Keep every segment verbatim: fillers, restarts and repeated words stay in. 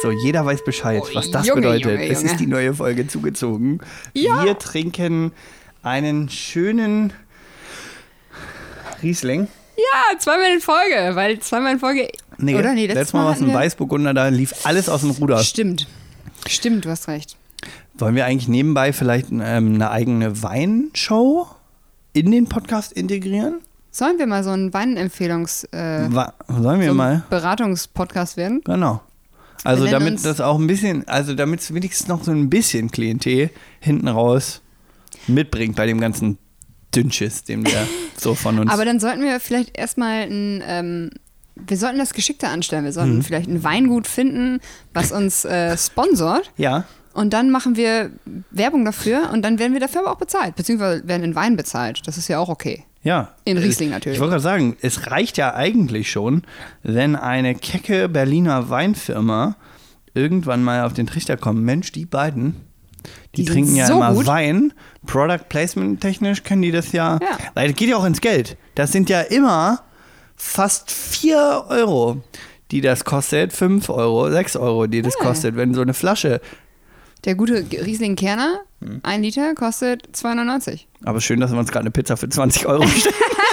So, jeder weiß Bescheid, Oh, was das Junge, bedeutet. Junge, Es Junge. ist die neue Folge zugezogen. Ja. Wir trinken einen schönen Riesling. Ja, zweimal in Folge, weil zweimal in Folge. Nee, oder? Nee, letztes Mal war es hatten ein wir- Weißburgunder, da lief alles aus dem Ruder. Stimmt. Stimmt, du hast recht. Wollen wir eigentlich nebenbei vielleicht ähm, eine eigene Weinshow in den Podcast integrieren? Sollen wir mal so ein Weinempfehlungs... Äh, Wa- Sollen wir so ein mal? Beratungspodcast werden? Genau. Also Wir nennen damit uns- das auch ein bisschen, also damit es wenigstens noch so ein bisschen Klientel hinten raus mitbringt bei dem ganzen Dünnschiss, den wir so von uns... Aber dann sollten wir vielleicht erstmal ein... Ähm, wir sollten das geschickter anstellen. Wir sollten Mhm. vielleicht ein Weingut finden, was uns äh, sponsort. ja, Und dann machen wir Werbung dafür und dann werden wir dafür aber auch bezahlt. Beziehungsweise werden in Wein bezahlt. Das ist ja auch okay. ja. In Riesling Ich- natürlich. Ich wollte gerade sagen, es reicht ja eigentlich schon, wenn eine kecke Berliner Weinfirma irgendwann mal auf den Trichter kommt. Mensch, die beiden, die, Die sind trinken ja so immer gut. Wein. Product Placement technisch können die das ja. Ja. Weil das geht ja auch ins Geld. Das sind ja immer fast vier Euro, die das kostet. fünf Euro, sechs Euro, die das Ja. kostet, wenn so eine Flasche. Der gute Riesling Kerner, Hm. ein Liter, kostet zwei neunundneunzig. Aber schön, dass wir uns gerade eine Pizza für zwanzig Euro bestellen.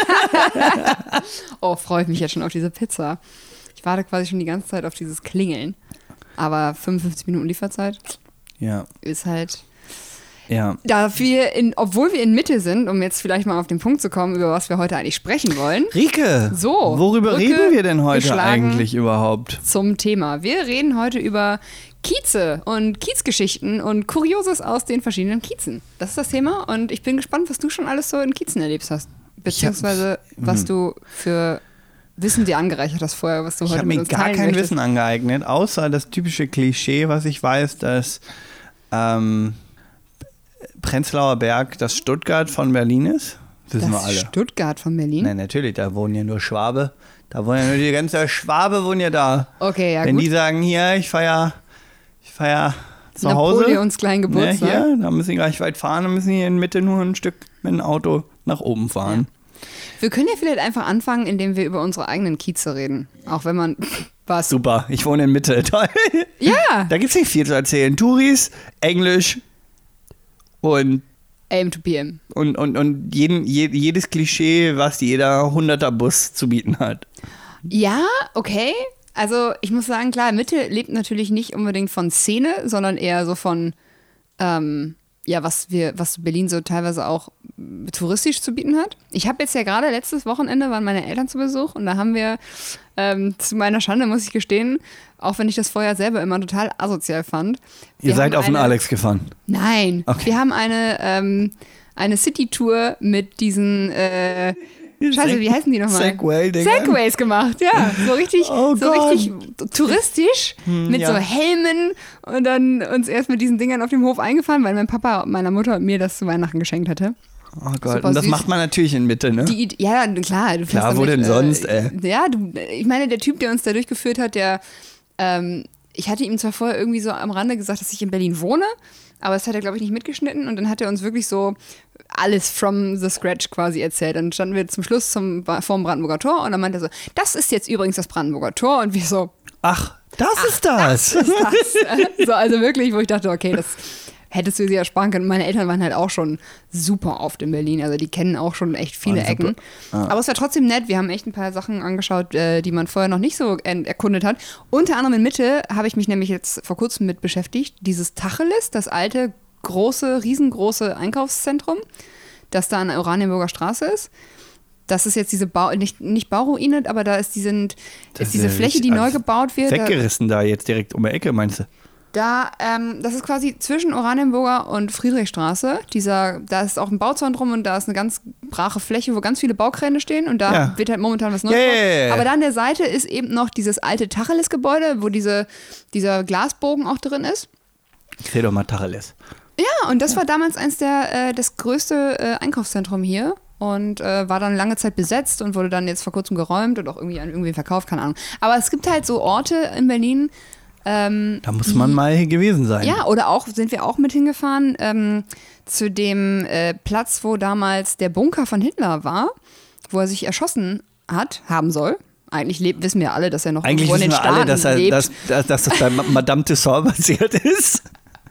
Oh, freue ich mich jetzt schon auf diese Pizza. Ich warte quasi schon die ganze Zeit auf dieses Klingeln. Aber fünfundfünfzig Minuten Lieferzeit Ja, ist halt... ja. Da wir in, obwohl wir in Mitte sind, um jetzt vielleicht mal auf den Punkt zu kommen, über was wir heute eigentlich sprechen wollen, Rike, So, worüber Brücke reden wir denn heute geschlagen. eigentlich überhaupt? zum Thema. Wir reden heute über Kieze und Kiezgeschichten und Kurioses aus den verschiedenen Kiezen. Das ist das Thema und ich bin gespannt, was du schon alles so in Kiezen erlebt hast. Beziehungsweise, was du für Wissen dir angereichert hast vorher, was du Ich heute habe mit mir uns gar teilen kein möchtest. Wissen angeeignet, außer das typische Klischee, was ich weiß, dass ähm, Prenzlauer Berg das Stuttgart von Berlin ist. Das wissen wir Das alle. Stuttgart von Berlin? Nein, natürlich, da wohnen ja nur Schwabe. Da wohnen ja nur die ganze Schwabe wohnen ja da. Okay, ja Wenn gut. die sagen, hier, ich feier, ich feier zu Hause. Napoleons kleinen Ne, Geburtstag. hier, da müssen die gar nicht weit fahren, dann müssen die in Mitte nur ein Stück mit dem Auto nach oben fahren. Wir können ja vielleicht einfach anfangen, indem wir über unsere eigenen Kieze reden. Auch wenn man... Was? Super, ich wohne in Mitte. Toll. Ja! Da gibt's nicht viel zu erzählen. Touris, Englisch und, A M to P M. und, und, und jeden, je, jedes Klischee, was jeder Hunderter-Bus zu bieten hat. Ja, okay. Also ich muss sagen, klar, Mitte lebt natürlich nicht unbedingt von Szene, sondern eher so von, ähm, ja, was wir, was Berlin so teilweise auch touristisch zu bieten hat. Ich habe jetzt ja gerade letztes Wochenende waren meine Eltern zu Besuch und da haben wir ähm, zu meiner Schande, muss ich gestehen, auch wenn ich das vorher selber immer total asozial fand. Ihr wir seid haben auf den eine- Alex gefahren. Nein, Okay. wir haben eine, ähm, eine City-Tour mit diesen, äh, Scheiße, wie heißen die nochmal? Segway-Dinger. Segways gemacht, ja. So richtig, Oh so Gott. richtig touristisch mit ja. so Helmen und dann uns erst mit diesen Dingern auf dem Hof eingefahren, weil mein Papa meiner Mutter mir das zu Weihnachten geschenkt hatte. Oh Gott, Super und das süß. macht man natürlich in Mitte, ne? Die, Ide- ja, klar. Du Klar, fährst wo damit, denn sonst, ey? Ja, du, ich meine, der Typ, der uns da durchgeführt hat, der, ähm, ich hatte ihm zwar vorher irgendwie so am Rande gesagt, dass ich in Berlin wohne, aber das hat er, glaube ich, nicht mitgeschnitten und dann hat er uns wirklich so alles from the scratch quasi erzählt. Dann standen wir zum Schluss zum, vorm Brandenburger Tor und dann meinte er so, das ist jetzt übrigens das Brandenburger Tor und wir so, Ach, das ist das. das. So, also wirklich, wo ich dachte, okay, das hättest du dir ersparen können. Meine Eltern waren halt auch schon super oft in Berlin. Also die kennen auch schon echt viele Ah, super. Ecken. Aber es war trotzdem nett. Wir haben echt ein paar Sachen angeschaut, äh, die man vorher noch nicht so en- erkundet hat. Unter anderem in Mitte habe ich mich nämlich jetzt vor kurzem mit beschäftigt. Dieses Tacheles, das alte, große, riesengroße Einkaufszentrum, das da an der Oranienburger Straße ist. Das ist jetzt diese Bau, nicht, nicht Bauruine, aber da ist, die sind, Das ist diese ist ja Fläche, die richtig neu alles gebaut wird. Da, Weggerissen da jetzt direkt um die Ecke, meinst du? da, ähm, das ist quasi zwischen Oranienburger und Friedrichstraße. Dieser, da ist auch ein Bauzaun drum und da ist eine ganz brache Fläche, wo ganz viele Baukräne stehen und da Ja. wird halt momentan was Neues Ja, gebaut. ja, ja, ja. Aber da an der Seite ist eben noch dieses alte Tacheles-Gebäude, wo diese, dieser Glasbogen auch drin ist. Ich seh doch mal Tacheles. Ja, und das war damals eins der, äh, das größte äh, Einkaufszentrum hier und äh, war dann lange Zeit besetzt und wurde dann jetzt vor kurzem geräumt und auch irgendwie an irgendwen verkauft, keine Ahnung. Aber es gibt halt so Orte in Berlin, ähm, Da muss man mal hier gewesen sein. ja, oder auch, sind wir auch mit hingefahren, ähm, zu dem äh, Platz, wo damals der Bunker von Hitler war, wo er sich erschossen hat, haben soll. eigentlich lebt, wissen wir alle, dass er noch Eigentlich irgendwo in wissen den wir alle, Staaten dass, er, lebt. dass, dass, dass das bei Madame Tussauds basiert ist.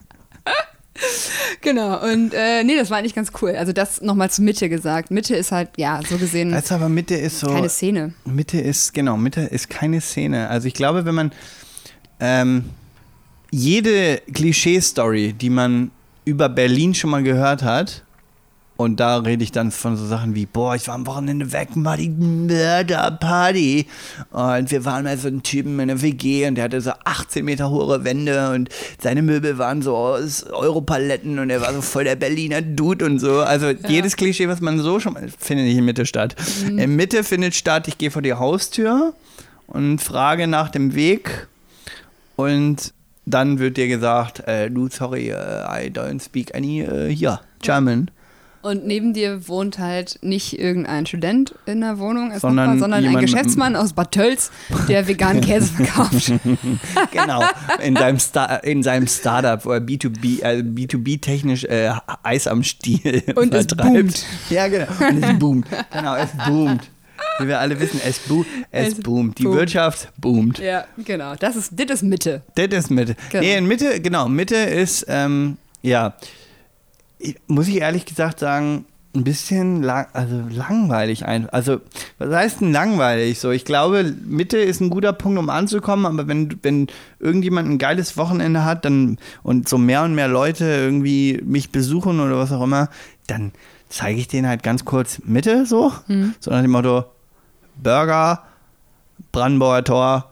Genau, und äh, nee, das war eigentlich ganz cool. Also das nochmal zu Mitte gesagt. Mitte ist halt, ja, so gesehen Also aber Mitte ist so... keine Szene. Mitte ist, genau, Mitte ist keine Szene. Also ich glaube, wenn man ähm, jede Klischee-Story, die man über Berlin schon mal gehört hat, und da rede ich dann von so Sachen wie, boah, ich war am Wochenende weg, mal die Mörderparty. Und wir waren mal so ein Typen in einer W G und der hatte so achtzehn Meter hohe Wände und seine Möbel waren so aus Europaletten und er war so voll der Berliner Dude und so. Also ja. Jedes Klischee, was man so schon mal, findet nicht in Mitte statt. Mhm. In Mitte findet statt, ich gehe vor die Haustür und frage nach dem Weg und dann wird dir gesagt, äh, du, sorry, uh, I don't speak any uh, yeah, German. Und neben dir wohnt halt nicht irgendein Student in der Wohnung, als sondern, Nachbar, sondern ein Geschäftsmann aus Bad Tölz, der veganen Käse verkauft. Genau, in seinem, Star- in seinem Startup, wo er B zwei B, also B zwei B-technisch äh, Eis am Stiel und vertreibt. Es boomt. Ja, genau, und es boomt. Genau, es boomt. Wie wir alle wissen, es, bo- es, es boomt. Die boomt. Wirtschaft boomt. Ja, genau. Das ist, das ist Mitte. Das ist Mitte. Genau. Nee, in Mitte, genau, Mitte ist, ähm, ja, muss ich ehrlich gesagt sagen, ein bisschen lang, also langweilig einfach. Also, was heißt denn langweilig? So, ich glaube, Mitte ist ein guter Punkt, um anzukommen, aber wenn, wenn irgendjemand ein geiles Wochenende hat dann, und so mehr und mehr Leute irgendwie mich besuchen oder was auch immer, dann zeige ich denen halt ganz kurz Mitte so. Mhm. So nach dem Motto Burger, Brandenburger Tor,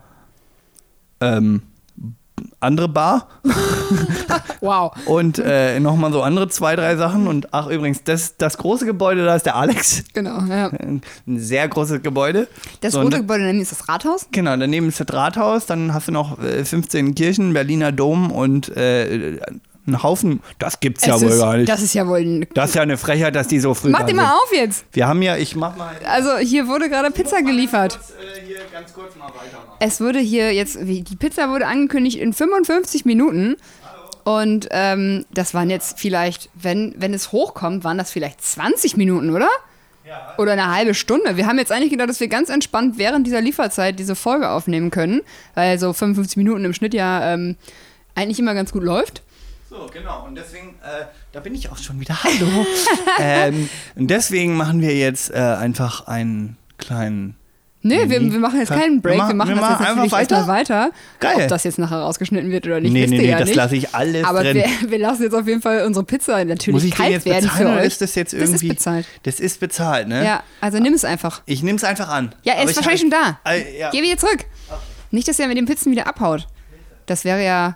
ähm, andere Bar. Wow. Und äh, nochmal so andere zwei, drei Sachen. Und ach, übrigens, das, das große Gebäude, da ist der Alex. Genau, ja. Ein sehr großes Gebäude. Das so, rote Gebäude daneben ist das Rathaus? Genau, daneben ist das Rathaus. Dann hast du noch äh, fünfzehn Kirchen, Berliner Dom und äh, einen Haufen. Das gibt's es ja wohl ist, gar nicht. Das ist ja wohl ein Das ist ja eine Frechheit, dass die so früh Mach die mal auf jetzt. Wir haben ja, ich mach mal. Also hier wurde gerade Pizza geliefert. Kurz, äh, hier ganz kurz mal weitermachen. Es wurde hier jetzt, die Pizza wurde angekündigt in fünfundfünfzig Minuten. Und ähm, das waren jetzt vielleicht, wenn, wenn es hochkommt, waren das vielleicht zwanzig Minuten, oder? Ja. Oder eine halbe Stunde. Wir haben jetzt eigentlich gedacht, dass wir ganz entspannt während dieser Lieferzeit diese Folge aufnehmen können, weil so fünfundfünfzig Minuten im Schnitt ja ähm, eigentlich immer ganz gut läuft. So, genau. Und deswegen, äh, da bin ich auch schon wieder. Hallo. ähm, und deswegen machen wir jetzt äh, einfach einen kleinen... Nee, wir, wir machen jetzt keinen Break, wir machen, wir machen wir das machen jetzt natürlich weiter. erstmal weiter. Geil. Ob das jetzt nachher rausgeschnitten wird oder nicht, nee, wisst nee, ihr nee, ja das nicht. lasse ich alles Aber drin. wir, wir lassen jetzt auf jeden Fall unsere Pizza natürlich Muss ich kalt jetzt werden bezahlen, für oder euch. ist das jetzt irgendwie... Das ist bezahlt. Das ist bezahlt, ne? Ja, also nimm es einfach. Ich nehme es einfach an. Ja, er ist wahrscheinlich schon da. Äh, ja. Geh wieder zurück. Okay. Nicht, dass er mit den Pizzen wieder abhaut. Das wäre ja...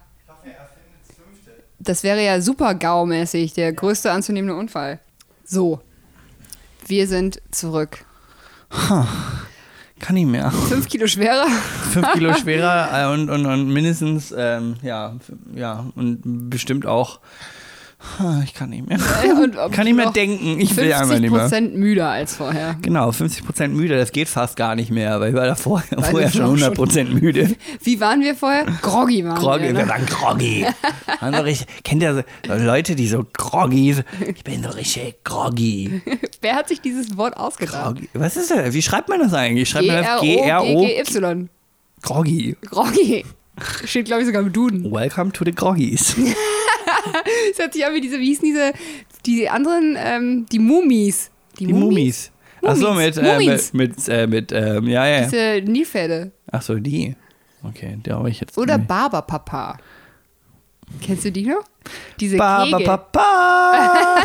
Das wäre ja super GAU-mäßig, der größte anzunehmende Unfall. So, wir sind zurück. Huh. Kann nicht mehr. Fünf Kilo schwerer. Fünf Kilo schwerer und, und, und mindestens, ähm, ja, ja, und bestimmt auch, ich kann nicht mehr. Und, und kann nicht mehr denken, ich will einfach nicht mehr. fünfzig Prozent müder als vorher. Genau, fünfzig Prozent müde, das geht fast gar nicht mehr, weil ich war da vorher, vorher schon hundert Prozent müde. Wie waren wir vorher? Groggy waren groggy, wir. Ne? Wir waren groggy. richtig, kennt ihr so Leute, die so groggy, ich bin so richtig groggy. Wer hat sich dieses Wort ausgedacht? Groggy. Was ist das? Wie schreibt man das eigentlich? Schreibt man das G R O G G Y. Groggy. Groggy. Steht, glaube ich, sogar im Duden. Welcome to the Groggies. Das hört sich an wie diese, wie hießen diese, die anderen, ähm, die Mumis. Die, die Mumis. Achso, mit, äh, mit, mit, äh, mit ähm, ja, ja. Diese Nilpferde. Achso, die. Okay, die habe ich jetzt. Oder Barberpapa. Kennst du die noch? Diese Barberpapa.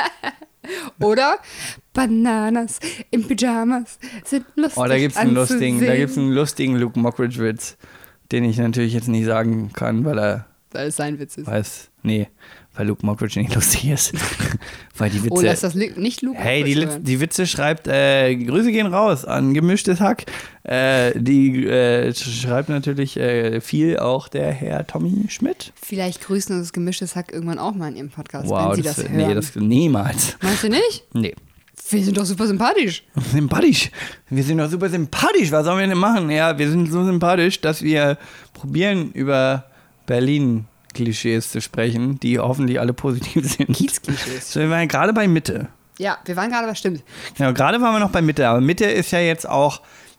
Oder Bananas in Pyjamas sind lustig. Oh, da gibt's einen lustigen, da gibt's einen lustigen Luke Mockridge-Witz, den ich natürlich jetzt nicht sagen kann, weil er. Weil es sein Witz ist. Weiß, nee, weil Luke Mockridge nicht lustig ist. Weil die Witze. Oh, lass das nicht Luke Hey, die, die Witze schreibt, äh, Grüße gehen raus an Gemischtes Hack. Äh, die äh, schreibt natürlich äh, viel auch der Herr Tommy Schmidt. Vielleicht grüßen uns Gemischtes Hack irgendwann auch mal in ihrem Podcast, wow, wenn sie das, das hören. Nee, das niemals. Meinst du nicht? Nee. Wir sind doch super sympathisch. Sympathisch. Wir sind doch super sympathisch. Was sollen wir denn machen? Ja, wir sind so sympathisch, dass wir probieren, über Berlin-Klischees zu sprechen, die hoffentlich alle positiv sind. Kiez-Klischees. So, wir waren gerade bei Mitte. Ja, wir waren gerade, was stimmt. Genau, gerade waren wir noch bei Mitte. Aber Mitte ist ja jetzt auch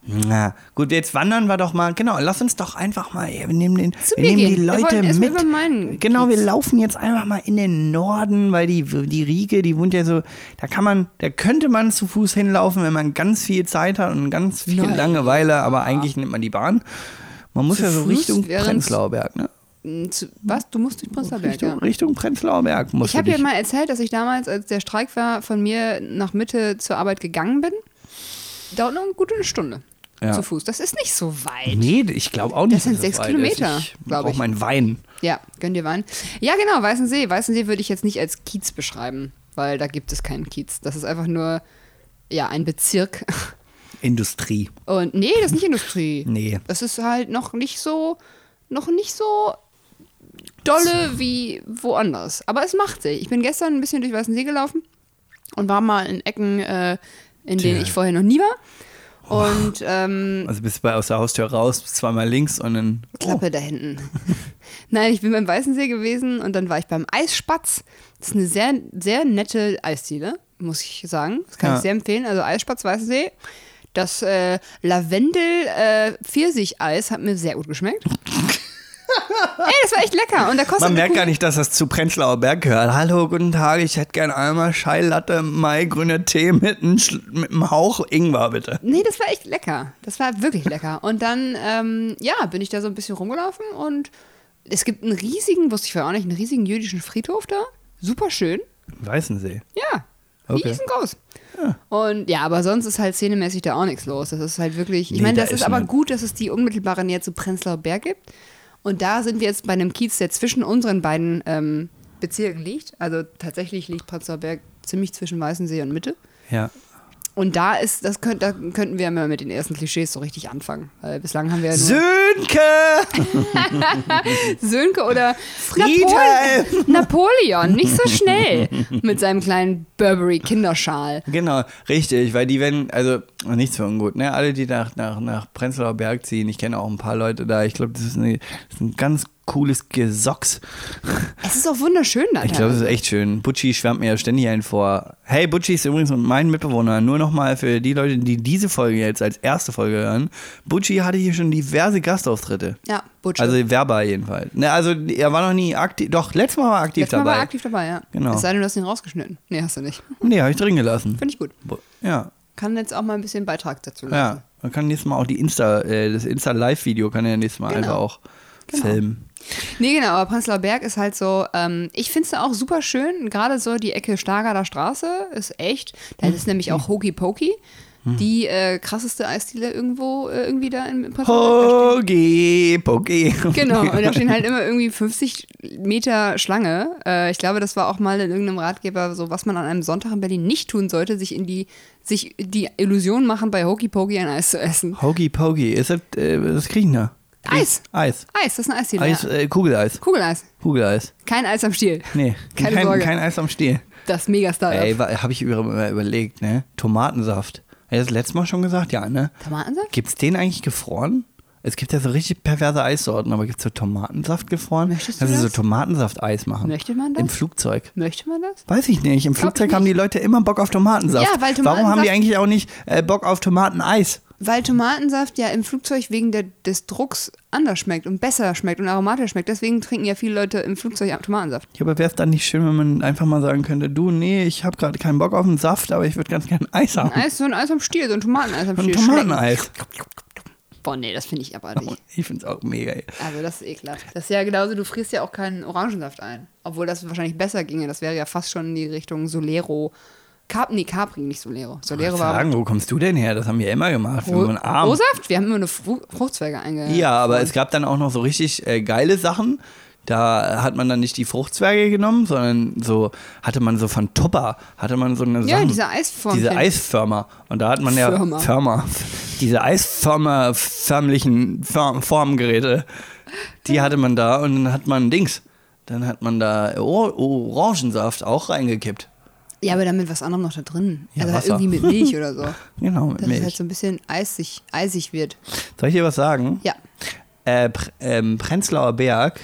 Na, gut, jetzt wandern wir doch mal. Genau, lass uns doch einfach mal. Wir nehmen, den, Zu wir mir nehmen die gehen. Wir Leute wollen erst mal mit. über meinen Genau, wir Kiez. laufen jetzt einfach mal in den Norden, weil die, die Rieke, die wohnt ja so. Da kann man, da könnte man zu Fuß hinlaufen, wenn man ganz viel Zeit hat und ganz viel Nein. Langeweile, aber eigentlich nimmt man die Bahn. Man muss Zu ja so Fuß, Richtung während- Prenzlauer Berg, ne? Zu, was? Du musst durch Prenzlauer Berg, Richtung, ja. Richtung Prenzlauer Berg musst Ich habe du dir dich. mal erzählt, dass ich damals, als der Streik war, von mir nach Mitte zur Arbeit gegangen bin. Dauert noch eine gute Stunde Ja. zu Fuß. Das ist nicht so weit. Nee, ich glaube auch nicht. Das sind dass sechs weit Kilometer, ist. Ich glaub brauch ich. meinen Wein. Ja, gönn dir Wein. Ja, genau, Weißensee. Weißensee würde ich jetzt nicht als Kiez beschreiben, weil da gibt es keinen Kiez. Das ist einfach nur, ja, ein Bezirk. Industrie. Und nee, das ist nicht Industrie. Nee. Das ist halt noch nicht so, noch nicht so dolle wie woanders. Aber es macht sich. Ich bin gestern ein bisschen durch Weißensee gelaufen und war mal in Ecken, äh, in denen Tja. ich vorher noch nie war. Und ähm, Also bist du bei aus der Haustür raus, zweimal links und dann. Klappe da hinten. Nein, ich bin beim Weißensee gewesen und dann war ich beim Eisspatz. Das ist eine sehr, sehr nette Eisdiele, muss ich sagen. Das kann Ja. ich sehr empfehlen. Also Eisspatz, Weißensee. Das äh, Lavendel-Pfirsich-Eis hat mir sehr gut geschmeckt. Ey, das war echt lecker. Und da kostet Man eine merkt Kuh- gar nicht, dass das zu Prenzlauer Berg gehört. Hallo, guten Tag, ich hätte gern einmal Scheilatte, Mai, grüner Tee mit einem, Schl- mit einem Hauch Ingwer, bitte. Nee, das war echt lecker. Das war wirklich lecker. Und dann, ähm, ja, bin ich da so ein bisschen rumgelaufen und es gibt einen riesigen, wusste ich vorher auch nicht, einen riesigen jüdischen Friedhof da. Super schön. Weißensee. Ja, Okay. riesengroß. Und ja, aber sonst ist halt szenemäßig da auch nichts los. Das ist halt wirklich, ich Nee, meine, da das ist ist aber eine- gut, dass es die unmittelbare Nähe zu Prenzlauer Berg gibt. Und da sind wir jetzt bei einem Kiez, der zwischen unseren beiden ähm, Bezirken liegt. Also tatsächlich liegt Prenzlauer Berg ziemlich zwischen Weißensee und Mitte. Ja. Und da ist, das könnt, da könnten wir mal mit den ersten Klischees so richtig anfangen. Weil bislang haben wir ja nur Sönke! Sönke oder Friedhelm! Napole Napoleon, nicht so schnell mit seinem kleinen Burberry-Kinderschal. Genau, richtig, weil die werden, also nichts für ungut, ne? Alle, die nach, nach, nach Prenzlauer Berg ziehen, ich kenne auch ein paar Leute da, ich glaube, das, ist eine- das ist ein ganz cooles Gesocks. Es ist auch wunderschön da. Ich glaube, das ist echt schön. Butchi schwärmt mir ja ständig einen vor. Hey, Butchi ist übrigens mein Mitbewohner. Nur nochmal für die Leute, die diese Folge jetzt als erste Folge hören. Butchi hatte hier schon diverse Gastauftritte. Ja, Butcher. Also verbal jedenfalls. Ne, also er war noch nie aktiv. Doch, letztes Mal war er aktiv Letztes Mal dabei. war er aktiv dabei, ja. Genau. Es sei denn, du hast ihn rausgeschnitten. Nee, hast du nicht. Nee, habe ich drin gelassen. Finde ich gut. Ja. Kann jetzt auch mal ein bisschen Beitrag dazu Ja. leisten. Man kann nächstes Mal auch die Insta, äh, das Insta-Live-Video kann er nächstes Mal Genau. einfach auch Genau. filmen. Nee, genau, aber Prenzlauer Berg ist halt so, ähm, ich finde es da auch super schön, gerade so die Ecke Stargarder Straße ist echt, da ist nämlich auch Hokey Pokey, die äh, krasseste Eisdiele irgendwo, äh, irgendwie da in Prenzlauer Berg. Da Hogi, Poki. stehen- Genau, und da stehen halt immer irgendwie fünfzig Meter Schlange. Äh, ich glaube, das war auch mal in irgendeinem Ratgeber so, was man an einem Sonntag in Berlin nicht tun sollte, sich in die, sich die Illusion machen, bei Hokey Pokey ein Eis zu essen. Hogi Pogi. Ist das, äh, was kriegen da? Eis. Eis. Eis, das ist eine Eisdiele. Eis, ja. äh, Kugeleis. Kugeleis. Kugeleis. Kein Eis am Stiel. Nee, Keine kein, Sorge. kein Eis am Stiel. Das Mega-Startup. Ey, habe ich über, über, überlegt, ne? Tomatensaft. Hast du das letzte Mal schon gesagt? Ja, ne? Tomatensaft? Gibt's den eigentlich gefroren? Es gibt ja so richtig perverse Eissorten, aber gibt's so Tomatensaft gefroren? Möchtest du Kannst du das? so Tomatensaft-Eis machen? Möchte man das? Im Flugzeug. Möchte man das? Weiß ich nicht. Im Flugzeug ich haben die Leute immer Bock auf Tomatensaft. Ja, weil Warum haben die Tomatensaft- eigentlich auch nicht äh, Bock auf Tomateneis? Weil Tomatensaft ja im Flugzeug wegen der, des Drucks anders schmeckt und besser schmeckt und aromatischer schmeckt. Deswegen trinken ja viele Leute im Flugzeug Tomatensaft. Ja, aber wäre es dann nicht schön, wenn man einfach mal sagen könnte, du, nee, ich habe gerade keinen Bock auf einen Saft, aber ich würde ganz gerne Eis haben. Eis, so ein Eis am Stiel, so ein Tomateneis am Ein Stiel. Tomateneis. Schmecken. Boah, nee, das finde ich abartig. Ich finde es auch mega. Also das ist ekelhaft. Das ist ja genauso, du frierst ja auch keinen Orangensaft ein. Obwohl das wahrscheinlich besser ginge. Das wäre ja fast schon in die Richtung Solero. Cap, nee, Capri, nicht Solero. Solero war Sagen, wo kommst du denn her? Das haben wir immer gemacht. Wir waren arm. Rohsaft? Wir haben immer eine Fru Fruchtzweige einge... Ja, aber es gab dann auch noch so richtig äh, geile Sachen. Da hat man dann nicht die Fruchtzwerge genommen, sondern so hatte man so von Tupper, hatte man so eine Ja, Sachen, diese Eisformchen. diese Eisförmer. Und da hat man ja Firma. Firma, diese Eisförmer förmlichen Form, Formgeräte, die hatte man da und dann hat man Dings. Dann hat man da Or Orangensaft auch reingekippt. Ja, aber damit was anderem noch da drin. Ja, also halt Wasser. irgendwie mit Milch oder so. Genau, mit Dass Milch. es halt so ein bisschen eisig, eisig wird. Soll ich dir was sagen? Ja. Äh, Pr ähm, Prenzlauer Berg,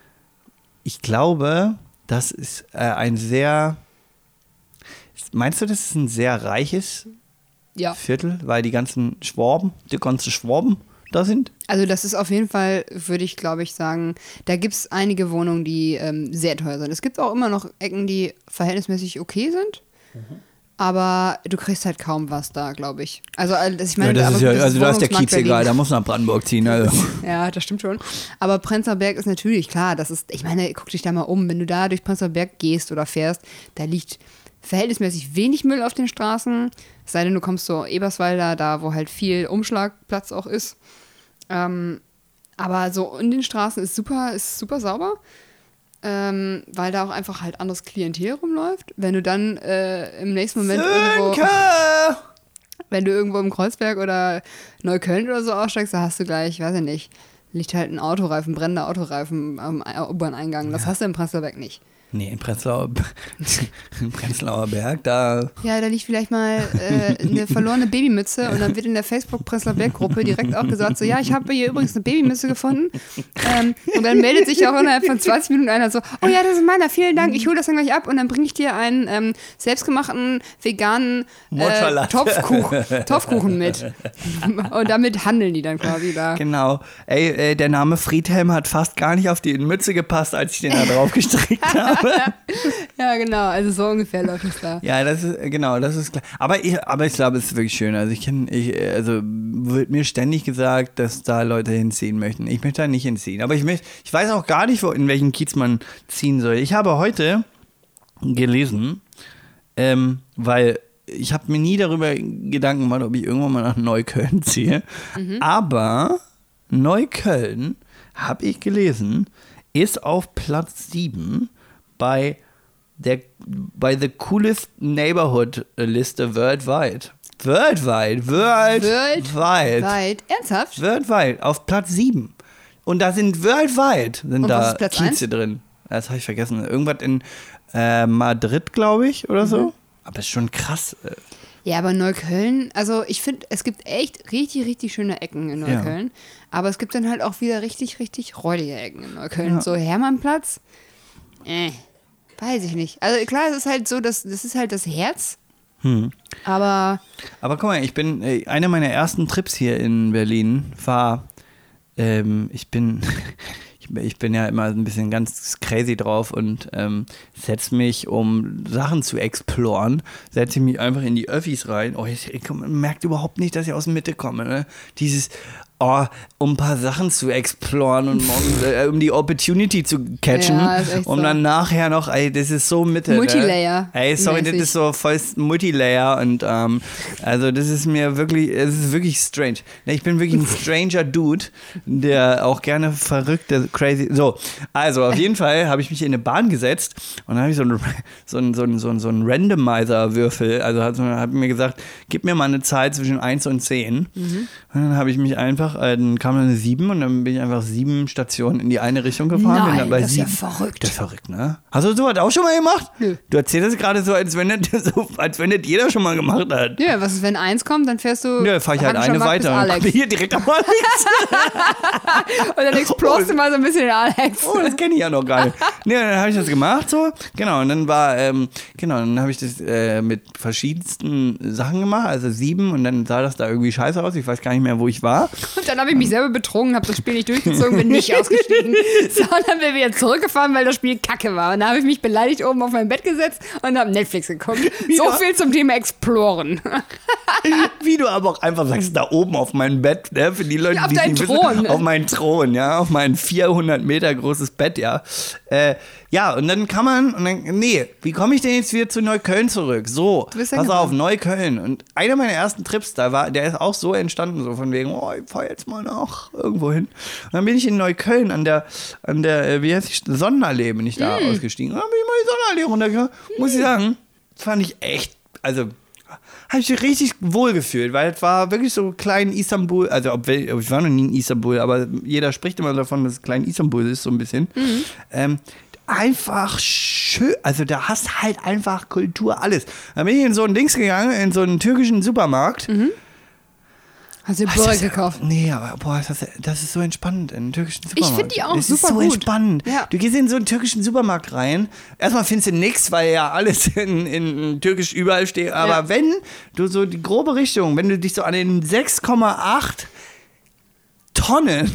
ich glaube, das ist äh, ein sehr, meinst du, das ist ein sehr reiches Ja. Viertel, weil die ganzen Schwaben, die ganzen Schwaben da sind. Also das ist auf jeden Fall, würde ich glaube ich sagen, da gibt es einige Wohnungen, die ähm, sehr teuer sind. Es gibt auch immer noch Ecken, die verhältnismäßig okay sind, mhm. aber du kriegst halt kaum was da, glaube ich. Also ich meine, ja, das ist ja, das also da ist der Kiez Berlin. egal, da muss nach Brandenburg ziehen. Also. Ja, das stimmt schon. Aber Prenzlauer Berg ist natürlich klar, das ist, ich meine, guck dich da mal um, wenn du da durch Prenzlauer Berg gehst oder fährst, da liegt verhältnismäßig wenig Müll auf den Straßen, es sei denn, du kommst so Eberswalder, da wo halt viel Umschlagplatz auch ist. Ähm, aber so in den Straßen ist super, ist super sauber, ähm, weil da auch einfach halt anderes Klientel rumläuft. Wenn du dann äh, im nächsten Moment irgendwo, wenn du irgendwo im Kreuzberg oder Neukölln oder so aussteigst, da hast du gleich, weiß ich nicht, liegt halt ein Autoreifen, brennender Autoreifen am U-Bahn-Eingang. Das ja. hast du im Prenzlauer Berg nicht. Nee, in Prenzlauer, in Prenzlauer Berg, da... Ja, da liegt vielleicht mal äh, eine verlorene Babymütze und dann wird in der Facebook-Prenzlauer Berg-Gruppe direkt auch gesagt, so, ja, ich habe hier übrigens eine Babymütze gefunden. Ähm, und dann meldet sich auch innerhalb von zwanzig Minuten einer so, oh ja, das ist meiner, vielen Dank, ich hole das dann gleich ab und dann bringe ich dir einen ähm, selbstgemachten, veganen äh, Topfkuchen, Topfkuchen mit. Und damit handeln die dann quasi da. Genau. Ey, äh, der Name Friedhelm hat fast gar nicht auf die Mütze gepasst, als ich den da drauf gestrickt habe. Ja, genau, also so ungefähr läuft es da. Ja, das ist, genau, das ist klar. Aber ich, aber ich glaube, es ist wirklich schön. Also ich kenne, ich, also wird mir ständig gesagt, dass da Leute hinziehen möchten. Ich möchte da nicht hinziehen. Aber ich möchte, ich weiß auch gar nicht, wo, in welchen Kiez man ziehen soll. Ich habe heute gelesen, ähm, weil ich habe mir nie darüber Gedanken gemacht, ob ich irgendwann mal nach Neukölln ziehe. Mhm. Aber Neukölln, habe ich gelesen, ist auf Platz sieben bei der bei the coolest neighborhood Liste worldwide. Worldwide, world, worldwide. Worldwide. Ernsthaft? Worldwide, auf Platz sieben. Und da sind worldwide sind Und da Platz Kieze eins? drin. Das habe ich vergessen. Irgendwas in äh, Madrid, glaube ich, oder mhm. so. Aber das ist schon krass. Ja, aber Neukölln, also ich finde, es gibt echt richtig, richtig schöne Ecken in Neukölln. Ja. Aber es gibt dann halt auch wieder richtig, richtig räudige Ecken in Neukölln. Ja. So Hermannplatz, äh, weiß ich nicht. Also klar, es ist halt so, dass, das ist halt das Herz. Hm. Aber. Aber guck mal, ich bin, äh, einer meiner ersten Trips hier in Berlin war, ähm, ich bin. Ich bin ja immer ein bisschen ganz crazy drauf und ähm, setze mich, um Sachen zu exploren, setze ich mich einfach in die Öffis rein. Oh, ich, ich, man merkt überhaupt nicht, dass ich aus der Mitte komme. Ne? Dieses, oh, um ein paar Sachen zu exploren und um, äh, um die Opportunity zu catchen, ja, ist echt um so. Dann nachher noch, ey, das ist so Mitte. Multilayer. Ne? Ey, sorry, mäßig. Das ist so voll Multilayer und ähm, also das ist mir wirklich, es ist wirklich strange. Ich bin wirklich ein stranger Dude, der auch gerne verrückte, crazy, so, also auf jeden Fall habe ich mich in eine Bahn gesetzt und dann habe ich so einen so ein, so ein, so ein, so ein Randomizer-Würfel, also hat, hat mir gesagt, gib mir mal eine Zahl zwischen eins und zehn. Mhm. Und dann habe ich mich einfach, dann kam dann eine sieben und dann bin ich einfach sieben Stationen in die eine Richtung gefahren. Nein, bin dann bei das ist sieben. ja verrückt. Das ist verrückt, ne? Hast du sowas auch schon mal gemacht? Nö. Du erzählst es gerade so, als wenn das, so, als wenn das jeder schon mal gemacht hat. Ja, was ist, wenn eins kommt, dann fährst du. Ja, fahr ich halt eine weiter. Und komm hier direkt am Alex. Und dann explorst oh, du mal so ein bisschen den Alex. Oh, das kenne ich ja noch gar nicht. Nee, dann habe ich das gemacht so. Genau, und dann war, ähm, genau, dann habe ich das äh, mit verschiedensten Sachen gemacht, also sieben und dann sah das da irgendwie scheiße aus. Ich weiß gar nicht mehr, wo ich war. Und dann habe ich mich selber betrogen, habe das Spiel nicht durchgezogen, bin nicht ausgestiegen, sondern bin wieder zurückgefahren, weil das Spiel kacke war. Und da habe ich mich beleidigt oben auf mein Bett gesetzt und habe Netflix geguckt. So ja. viel zum Thema Exploren. Wie du aber auch einfach sagst, da oben auf meinem Bett, ne, für die Leute, ja, auf die es nicht Thron, wissen, ne? auf meinen Thron, ja, auf mein vierhundert Meter großes Bett, ja. Äh, ja, und dann kann man, und dann, nee, wie komme ich denn jetzt wieder zu Neukölln zurück? So, ja pass auf, Neukölln. Und einer meiner ersten Trips, da war, der ist auch so entstanden, so von wegen, oh, ich fahr jetzt mal nach irgendwo hin. Und dann bin ich in Neukölln an der, an der, wie heißt die, Sonnenallee bin ich da mm. ausgestiegen. Und dann bin ich mal die Sonnenallee runtergegangen. Mm. Muss ich sagen, fand ich echt, also, habe ich mich richtig wohl gefühlt, weil es war wirklich so klein Istanbul, also ob, ich war noch nie in Istanbul, aber jeder spricht immer davon, dass es klein Istanbul ist, so ein bisschen. Mhm. Ähm, einfach schön, also da hast halt einfach Kultur, alles. Dann bin ich in so ein Dings gegangen, in so einen türkischen Supermarkt. Mhm. Hast du dir Was Börek ist das? gekauft? Nee, aber boah, das, das ist so entspannend in einem türkischen Supermarkt. finde die auch das super ist so gut. entspannend. Ja. Du gehst in so einen türkischen Supermarkt rein, erstmal findest du nichts, weil ja alles in, in türkisch überall steht, aber Ja. wenn du so die grobe Richtung, wenn du dich so an den sechs Komma acht Tonnen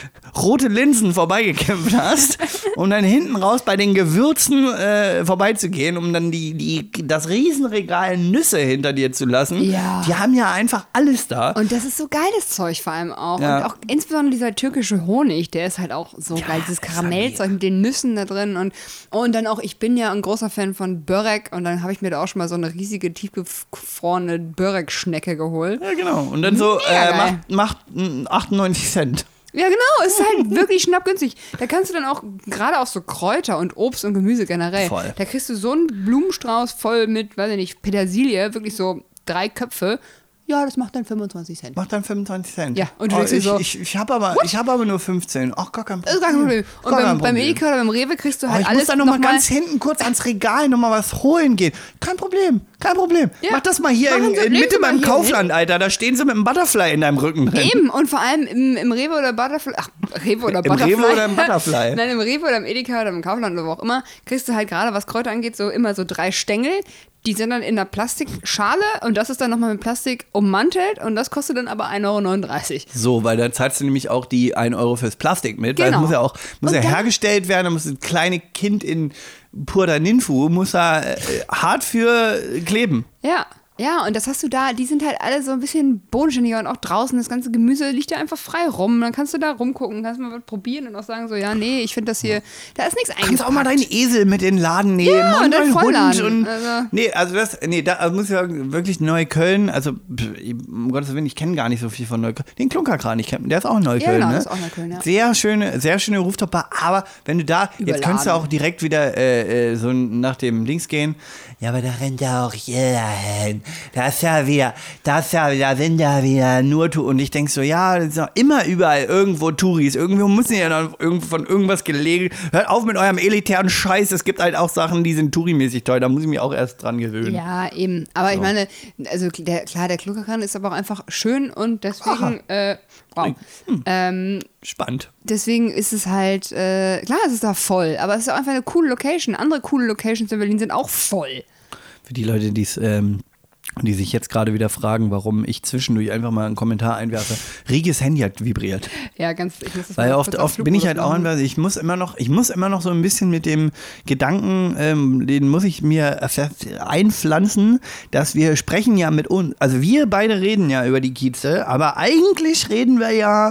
rote Linsen vorbeigekämpft hast, um dann hinten raus bei den Gewürzen äh, vorbeizugehen, um dann die, die, das Riesenregal Nüsse hinter dir zu lassen. Ja. Die haben ja einfach alles da. Und das ist so geiles Zeug vor allem auch. Ja. Und auch insbesondere dieser türkische Honig, der ist halt auch so Ja, geil. Dieses das Karamellzeug mit den Nüssen da drin. Und, und dann auch, ich bin ja ein großer Fan von Börek und dann habe ich mir da auch schon mal so eine riesige, tiefgefrorene Börek-Schnecke geholt. Ja, genau. Und dann so, Mega äh, geil. macht, macht achtundneunzig Cent. Ja, genau, ist halt wirklich schnappgünstig. Da kannst du dann auch, gerade auch so Kräuter und Obst und Gemüse generell, Voll. da kriegst du so einen Blumenstrauß voll mit, weiß ich nicht, Petersilie, wirklich so drei Köpfe. Ja, das macht dann fünfundzwanzig Cent. Macht dann fünfundzwanzig Cent. Ja, und du oh, denkst dir ich, so, ich, ich habe aber, ich hab aber nur fünfzehn. Ach, gar kein Das Problem. ist gar kein Problem. Und Gar beim, kein beim Problem. Edeka oder beim Rewe kriegst du Oh, halt ich alles muss da noch mal noch ganz hinten kurz ans Regal noch mal was holen gehen. Kein Problem, kein Problem. Ja. Mach das mal hier in, Machen Sie- in legen Mitte Sie mal beim hier Kaufland, Alter. Da stehen sie mit einem Butterfly in deinem Rücken drin. Eben, und vor allem im, im Rewe oder Butterfly, ach, Rewe oder Im Butterfly. Rewe oder im Butterfly. Nein, im Rewe oder im Edeka oder im Kaufland oder wo auch immer, kriegst du halt gerade, was Kräuter angeht, so immer so drei Stängel. Die sind dann in einer Plastikschale und das ist dann nochmal mit Plastik ummantelt und das kostet dann aber ein Euro neununddreißig. So, weil dann zahlst du nämlich auch die ein Euro fürs Plastik mit. Weil es Genau. muss ja auch muss Und ja dann- hergestellt werden, da muss ein kleines Kind in Purda Ninfu, muss da äh, hart für kleben. Ja. Ja, und das hast du da, die sind halt alle so ein bisschen bodenständiger und auch draußen, das ganze Gemüse liegt da einfach frei rum. Dann kannst du da rumgucken, kannst mal was probieren und auch sagen so, ja, nee, ich finde das hier, da ist nichts eingepackt. Kannst auch mal deinen Esel mit in den Laden nehmen Ja, und deinen deinen Vollladen. Und, Also- nee, also das, nee, da muss ja wirklich Neukölln, also pff, um Gottes Willen, ich kenne gar nicht so viel von Neukölln. Den Klunkerkran, ich kenn, der ist auch in Neukölln, Ja, genau, ne? das ist auch Neukölln, ja. Sehr schöne, sehr schöne Rooftop-Bar, aber wenn du da, jetzt Überladen. könntest du auch direkt wieder äh, äh, so nach dem Links gehen. Ja, aber da rennt ja auch jeder hin. Da ist ja wieder, da ist ja, da sind ja wieder nur Touris. Und ich denke so, ja, das ist doch immer überall irgendwo Touris. Irgendwo müssen ja dann irgendwo von irgendwas gelegen. Hört auf mit eurem elitären Scheiß. Es gibt halt auch Sachen, die sind Touri-mäßig teuer. Da muss ich mich auch erst dran gewöhnen. Ja, eben. Aber ich So. meine, also der, klar, der Klunkerkran ist aber auch einfach schön und deswegen, äh, wow. Hm. Ähm, Spannend. deswegen ist es halt, äh, klar, es ist da voll, aber es ist auch einfach eine coole Location. Andere coole Locations in Berlin sind auch voll. Für die Leute, die's, ähm, die sich jetzt gerade wieder fragen, warum ich zwischendurch einfach mal einen Kommentar einwerfe. Riges Handy hat vibriert. Ja, ganz, ich muss das Weil mal oft, kurz auf oft bin ich halt Flugmodus auch, machen. ich muss immer noch, ich muss immer noch so ein bisschen mit dem Gedanken, ähm, den muss ich mir einpflanzen, dass wir sprechen ja mit uns, also wir beide reden ja über die Kieze, aber eigentlich reden wir ja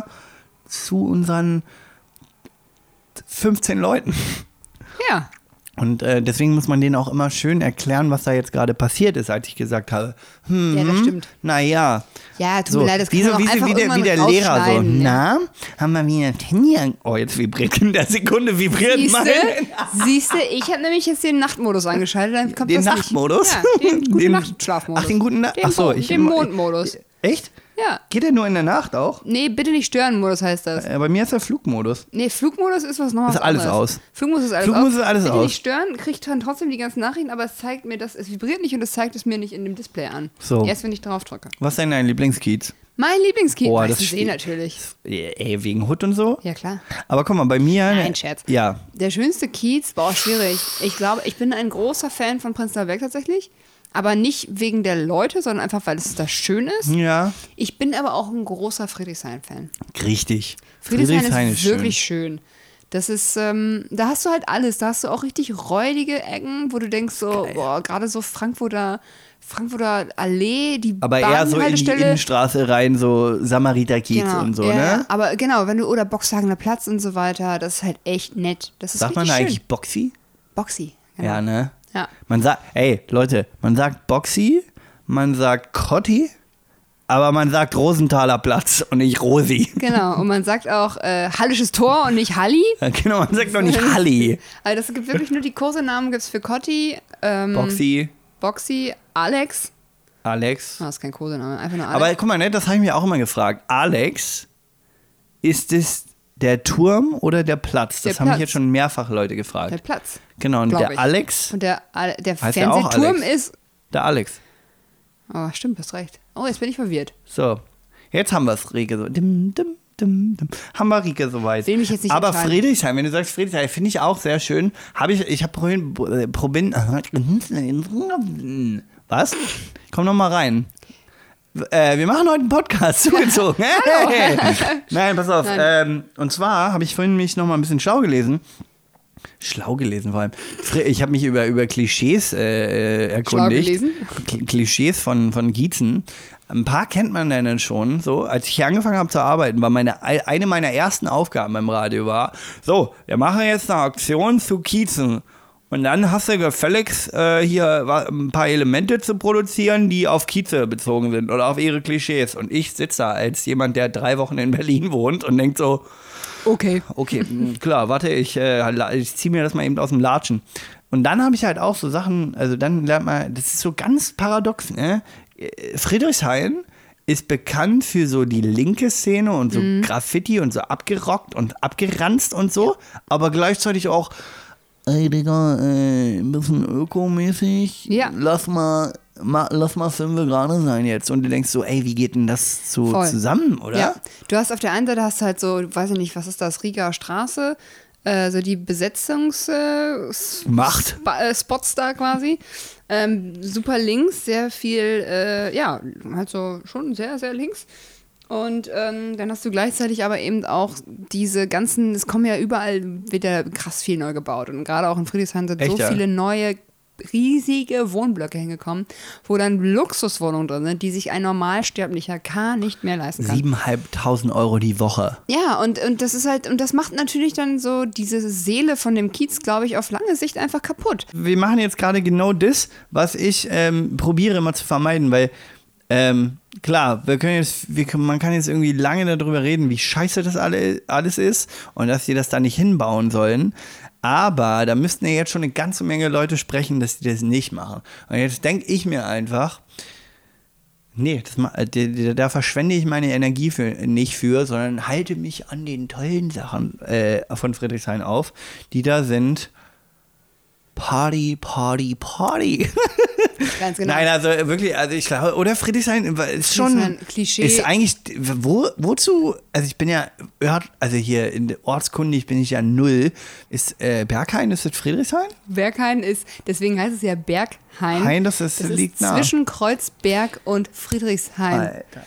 zu unseren fünfzehn Leuten. Ja. Und äh, deswegen muss man denen auch immer schön erklären, was da jetzt gerade passiert ist, als ich gesagt habe, hm, Ja, das stimmt. naja. Ja, tut So, mir leid, das kann wie, so, man auch wie, so, einfach wie, der, irgendwann wie der Lehrer so, rausschneiden, ja. na, haben wir wieder ein Handy an- Oh, jetzt vibriert in der Sekunde, vibriert mein... Siehste, siehste, ich habe nämlich jetzt den Nachtmodus angeschaltet, dann kommt Den das Nachtmodus? Nicht. Ja, den guten Den- Nachtschlafmodus. Ach, den guten Na- Den ach so, Mo- ich- Den Mondmodus. Echt? Ja. Geht der nur in der Nacht auch? Nee, bitte nicht stören Modus heißt das. Äh, bei mir ist der Flugmodus. Nee, Flugmodus ist was noch Ist was alles anderes. aus. Flugmodus ist alles Flugmodus aus. ist alles bitte aus. nicht stören, kriegt dann trotzdem die ganzen Nachrichten, aber es zeigt mir, dass es vibriert nicht und es zeigt es mir nicht in dem Display an. So. Erst wenn ich drauf drücke. Was ist denn dein Lieblingskiez? Mein Lieblingskind, Oh, weißt das du, eh steht- natürlich. Ey, wegen Hut und so? Ja, klar. Aber guck mal, bei mir... Nein, Scherz. Ja. Der schönste Kiez, boah, schwierig. Ich glaube, ich bin ein großer Fan von Prenzlauer Berg tatsächlich. Aber nicht wegen der Leute, sondern einfach, weil es da schön ist. Ja. Ich bin aber auch ein großer Friedrichshain-Fan. Richtig. Friedrichshain ist, schön. wirklich schön. Das ist, ähm, da hast du halt alles. Da hast du auch richtig räudige Ecken, wo du denkst so, boah, gerade so Frankfurter, Frankfurter Allee, die Aber eher so in die Bahnhaltestelle. Innenstraße rein, so Samariterkiez Genau, und so, ja, ne? ja. Aber genau, wenn du, oder Boxhagener Platz und so weiter, das ist halt echt nett. Das ist Sagt man richtig da eigentlich schön. Boxy? Boxy. Genau. Ja, ne? Ja. Man sagt, ey, Leute, man sagt Boxy, man sagt Cotti, aber man sagt Rosenthaler Platz und nicht Rosi. Genau, und man sagt auch äh, Hallisches Tor und nicht Halli. Genau, man sagt doch nicht Halli. Also das gibt wirklich nur die Kosenamen, gibt es für Cotti, ähm, Boxy, Boxy, Alex. Alex. Oh, das ist kein Kosename, einfach nur Alex. Aber guck mal, ne, das habe ich mir auch immer gefragt. Alex, ist es der Turm oder der Platz? Das Der haben mich Platz. jetzt schon mehrfach Leute gefragt. der Platz. Genau, und glaub der ich. Alex, Und der, Al- der Heißt der auch Fernsehturm Alex? ist. der Alex. Oh, stimmt, hast recht. Oh, jetzt bin ich verwirrt. So. Jetzt haben wir es, Rike, so. Dim, dim, dim, dim. Haben wir Rike soweit. Will mich jetzt nicht Aber entscheiden. Friedrichshain, wenn du sagst Friedrichshain, finde ich auch sehr schön. Habe ich, ich habe Probin, Probin, was? Komm noch mal rein. Äh, wir machen heute einen Podcast, zugezogen. Hey. Nein, pass auf. Ähm, und zwar habe ich vorhin mich noch mal ein bisschen schlau gelesen. Schlau gelesen vor allem. Ich habe mich über, über Klischees äh, erkundigt. Schlau gelesen? K- Klischees von, von Gießen. Ein paar kennt man dann schon. So, als ich hier angefangen habe zu arbeiten, war meine, eine meiner ersten Aufgaben beim Radio war, so, wir machen jetzt eine Aktion zu Gießen. Und dann hast du gefälligst äh, hier ein paar Elemente zu produzieren, die auf Kieze bezogen sind oder auf ihre Klischees. Und ich sitze da als jemand, der drei Wochen in Berlin wohnt und denkt so, Okay. okay, klar, warte, ich, äh, ich ziehe mir das mal eben aus dem Latschen. Und dann habe ich halt auch so Sachen, also dann lernt man, das ist so ganz paradox, ne? Friedrichshain ist bekannt für so die linke Szene und so mhm. Graffiti und so abgerockt und abgeranzt und so, ja. aber gleichzeitig auch, ey Digga, äh, ein bisschen ökomäßig, ja. lass mal, ma, lass mal fünf gerade sein jetzt. Und du denkst so, ey, wie geht denn das so Voll. zusammen, oder? Ja, du hast auf der einen Seite hast halt so, weiß ich nicht, was ist das, Rigaer Straße, äh, so die Besetzungs äh, Macht. Sp- äh, Spots da quasi. Ähm, super links, sehr viel, äh, ja, halt so schon sehr, sehr links. Und ähm, dann hast du gleichzeitig aber eben auch diese ganzen, es kommen ja überall wieder krass viel neu gebaut. Und gerade auch in Friedrichshain sind Echt, so ja? viele neue, riesige Wohnblöcke hingekommen, wo dann Luxuswohnungen drin sind, die sich ein Normalsterblicher gar nicht mehr leisten kann. Siebeneinhalbtausend Euro die Woche. Ja, und, und das ist halt, und das macht natürlich dann so diese Seele von dem Kiez, glaube ich, auf lange Sicht einfach kaputt. Wir machen jetzt gerade genau das, was ich ähm, probiere immer zu vermeiden, weil ähm, klar, wir können jetzt, wir, man kann jetzt irgendwie lange darüber reden, wie scheiße das alle, alles ist und dass die das da nicht hinbauen sollen. Aber da müssten ja jetzt schon eine ganze Menge Leute sprechen, dass die das nicht machen. Und jetzt denke ich mir einfach, nee, das, da, da verschwende ich meine Energie für, nicht für, sondern halte mich an den tollen Sachen äh, von Friedrichshain auf, die da sind. Party, Party, Party. Ganz genau. Nein, also wirklich, also ich glaube, oder Friedrichshain ist schon, ein Klischee. ist eigentlich, wo, wozu, also ich bin ja, also hier in der Ortskundig bin ich ja null, ist äh, Berghain, ist das Friedrichshain? Berghain ist, deswegen heißt es ja Berghain. Hain, das, ist, das liegt ist nah. zwischen Kreuzberg und Friedrichshain. Alter.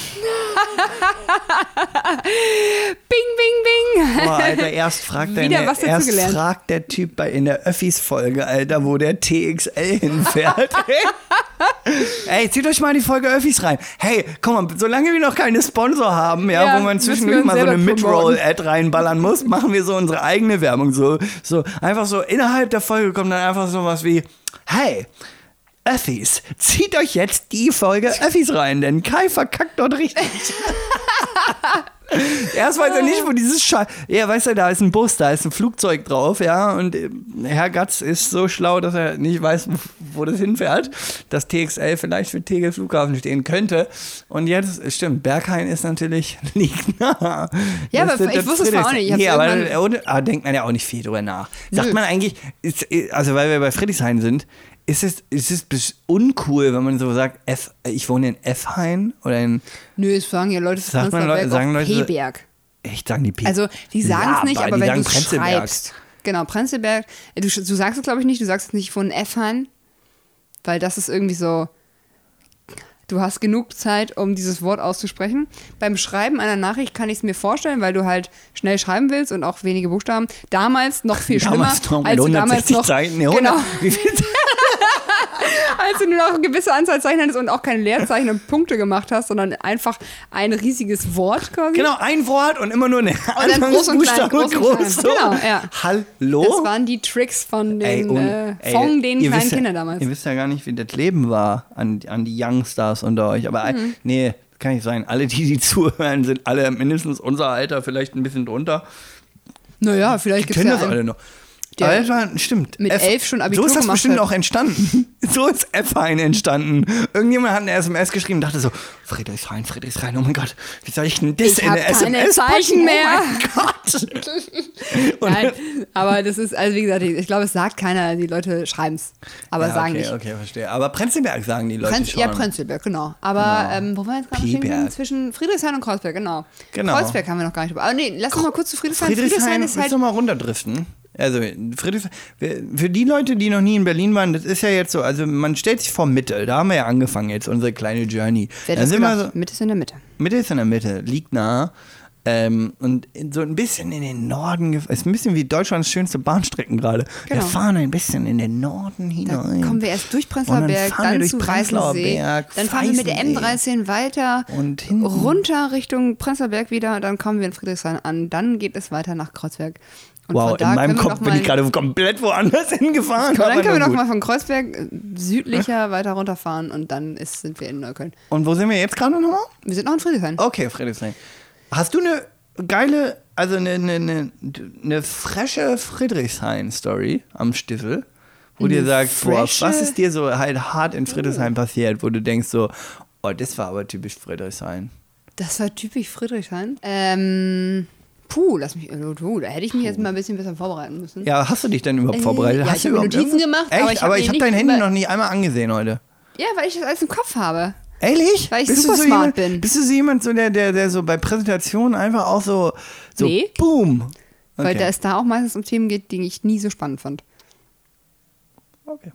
Bing, bing, bing. Boah, Alter, erst fragt, Wieder der, was erst dazugelernt. fragt der Typ bei, in der Öffis-Folge, Alter, wo der T X L hinfährt. Ey, zieht euch mal die Folge Öffis rein. Hey, guck mal, solange wir noch keine Sponsor haben, ja, Ja, wo man müssen wir zwischendurch uns mal so eine selber promoten. Mid-Roll-Ad reinballern muss, machen wir so unsere eigene Werbung. So, so einfach so innerhalb der Folge kommt dann einfach sowas wie, hey, Öffis, zieht euch jetzt die Folge Öffis rein, denn Kai verkackt dort richtig. Erst weiß er nicht, wo dieses Scheiß. Ja, weißt du, da ist ein Bus, da ist ein Flugzeug drauf, ja. Und äh, Herr Gatz ist so schlau, dass er nicht weiß, wo, wo das hinfährt. Dass T X L vielleicht für Tegel Flughafen stehen könnte. Und jetzt, stimmt, Berghain ist natürlich liegt nah. Ja, Das aber sind- ich das wusste es Friedrichs- auch nicht. Ich hab's Nee, aber, irgendwann- ohne- aber denkt man ja auch nicht viel drüber nach. Sagt Nö. man eigentlich, ist, also weil wir bei Friedrichshain sind, ist es, ist es bis uncool, wenn man so sagt, F, ich wohne in F-Hain oder in, Nö, es sagen ja Leute, es ist Sagt man Prenzlauer Leute- Berg sagen auf Leute so- P-Berg. echt sagen die P. Also, die sagen es nicht, Ja, aber die wenn sagen du es Prenzlberg. schreibst. Genau, Prenzlberg. Du, du sagst es, glaube ich, nicht. Du sagst es nicht von F-Hain, weil das ist irgendwie so. Du hast genug Zeit, um dieses Wort auszusprechen. Beim Schreiben einer Nachricht kann ich es mir vorstellen, weil du halt schnell schreiben willst und auch wenige Buchstaben. Damals noch viel schlimmer, Damals noch mit als du damals hundertsechzig noch, Zeichen. Nee, genau, hundert Wie viel als du nur noch eine gewisse Anzahl Zeichen hattest und auch keine Leerzeichen und Punkte gemacht hast, sondern einfach ein riesiges Wort quasi. Genau, ein Wort und immer nur eine dann groß und klein, groß und klein. groß. So. Genau, ja. Hallo? Das waren die Tricks von Ey, den, und- äh, ey, von den ihr kleinen wisst ja- Kindern damals. Ihr wisst ja gar nicht, wie das Leben war an, an die Youngstars unter euch. Aber Mhm. nee, kann nicht sein. Alle, die, die zuhören, sind alle mindestens unser Alter, vielleicht ein bisschen drunter. Naja, vielleicht Die gibt es kennen ja das einen. alle noch. Der Aber das war, stimmt. mit F- elf schon Abitur So ist das gemacht bestimmt hat. auch entstanden. So ist F-Hein entstanden. Irgendjemand hat eine S M S geschrieben und dachte so, Friedrichshain, Friedrichshain, oh mein Gott, wie soll ich denn das Ich in hab der S M keine S Zeichen packen? mehr. Oh mein Gott. Und Nein, aber das ist, also wie gesagt, ich, ich glaube, es sagt keiner, die Leute schreiben es, aber ja, sagen okay, nicht. okay, verstehe. Aber Prenzlberg sagen die Leute Prenz, schon. ja, Prenzlberg, genau. Aber ähm, wo waren wir jetzt gerade stehen Piberg. geblieben? Zwischen Friedrichshain und Kreuzberg, genau. Genau. Kreuzberg haben wir noch gar nicht drüber. Aber nee, lass uns mal kurz zu Friedrichshain. Friedrichshain, ist willst halt du mal runterdriften? Also, Friedrichshain, für die Leute, die noch nie in Berlin waren, das ist ja jetzt so, also man stellt sich vor Mitte, da haben wir ja angefangen jetzt, unsere kleine Journey. Wer Da das sind wir gedacht? so, Mitte ist in der Mitte. Mitte ist in der Mitte, liegt nah. Ähm, und in, so ein bisschen in den Norden, gef- ist ein bisschen wie Deutschlands schönste Bahnstrecken gerade. Wir Genau. fahren ein bisschen in den Norden Da hinein. kommen wir erst durch Und dann Prenzlauer fahren wir dann durch zu Prenzlauer Weißensee. Berg, Dann fahren wir mit der M Weißensee. dreizehn weiter Und hinten- runter Richtung Prenzlauer Berg wieder. Dann kommen wir in Friedrichshain an. Dann geht es weiter nach Kreuzberg. Und Wow, von da in meinem können wir Kopf noch bin mal- ich gerade komplett woanders hingefahren. Und dann aber können wir nur noch gut. mal von Kreuzberg äh, südlicher weiter runterfahren und dann ist, sind wir in Neukölln. Und wo sind wir jetzt gerade nochmal? Wir sind noch in Friedrichshain. Okay, Friedrichshain. Hast du eine geile, also eine, eine, eine, eine frische Friedrichshain-Story am Stiefel, wo Eine dir sagst, boah, frische- was ist dir so halt hart in Friedrichshain passiert, wo du denkst so, oh, das war aber typisch Friedrichshain. Das war typisch Friedrichshain. Ähm, puh, lass mich, oh, du, da hätte ich mich jetzt mal ein bisschen besser vorbereiten müssen. Ja, hast du dich denn überhaupt Äh, vorbereitet? ja, hast ich du hab mir überhaupt Notizen irgendwas- gemacht, Echt? aber ich hab aber mir ich habe nicht dein Handy über- noch nicht einmal angesehen heute. Ja, weil ich das alles im Kopf habe. Ehrlich? Weil ich bist super du so smart jemand, bin. Bist du so jemand, so der, der, der so bei Präsentationen einfach auch so, so Nee. boom. Weil Okay. da es da auch meistens um Themen geht, die ich nie so spannend fand. Okay.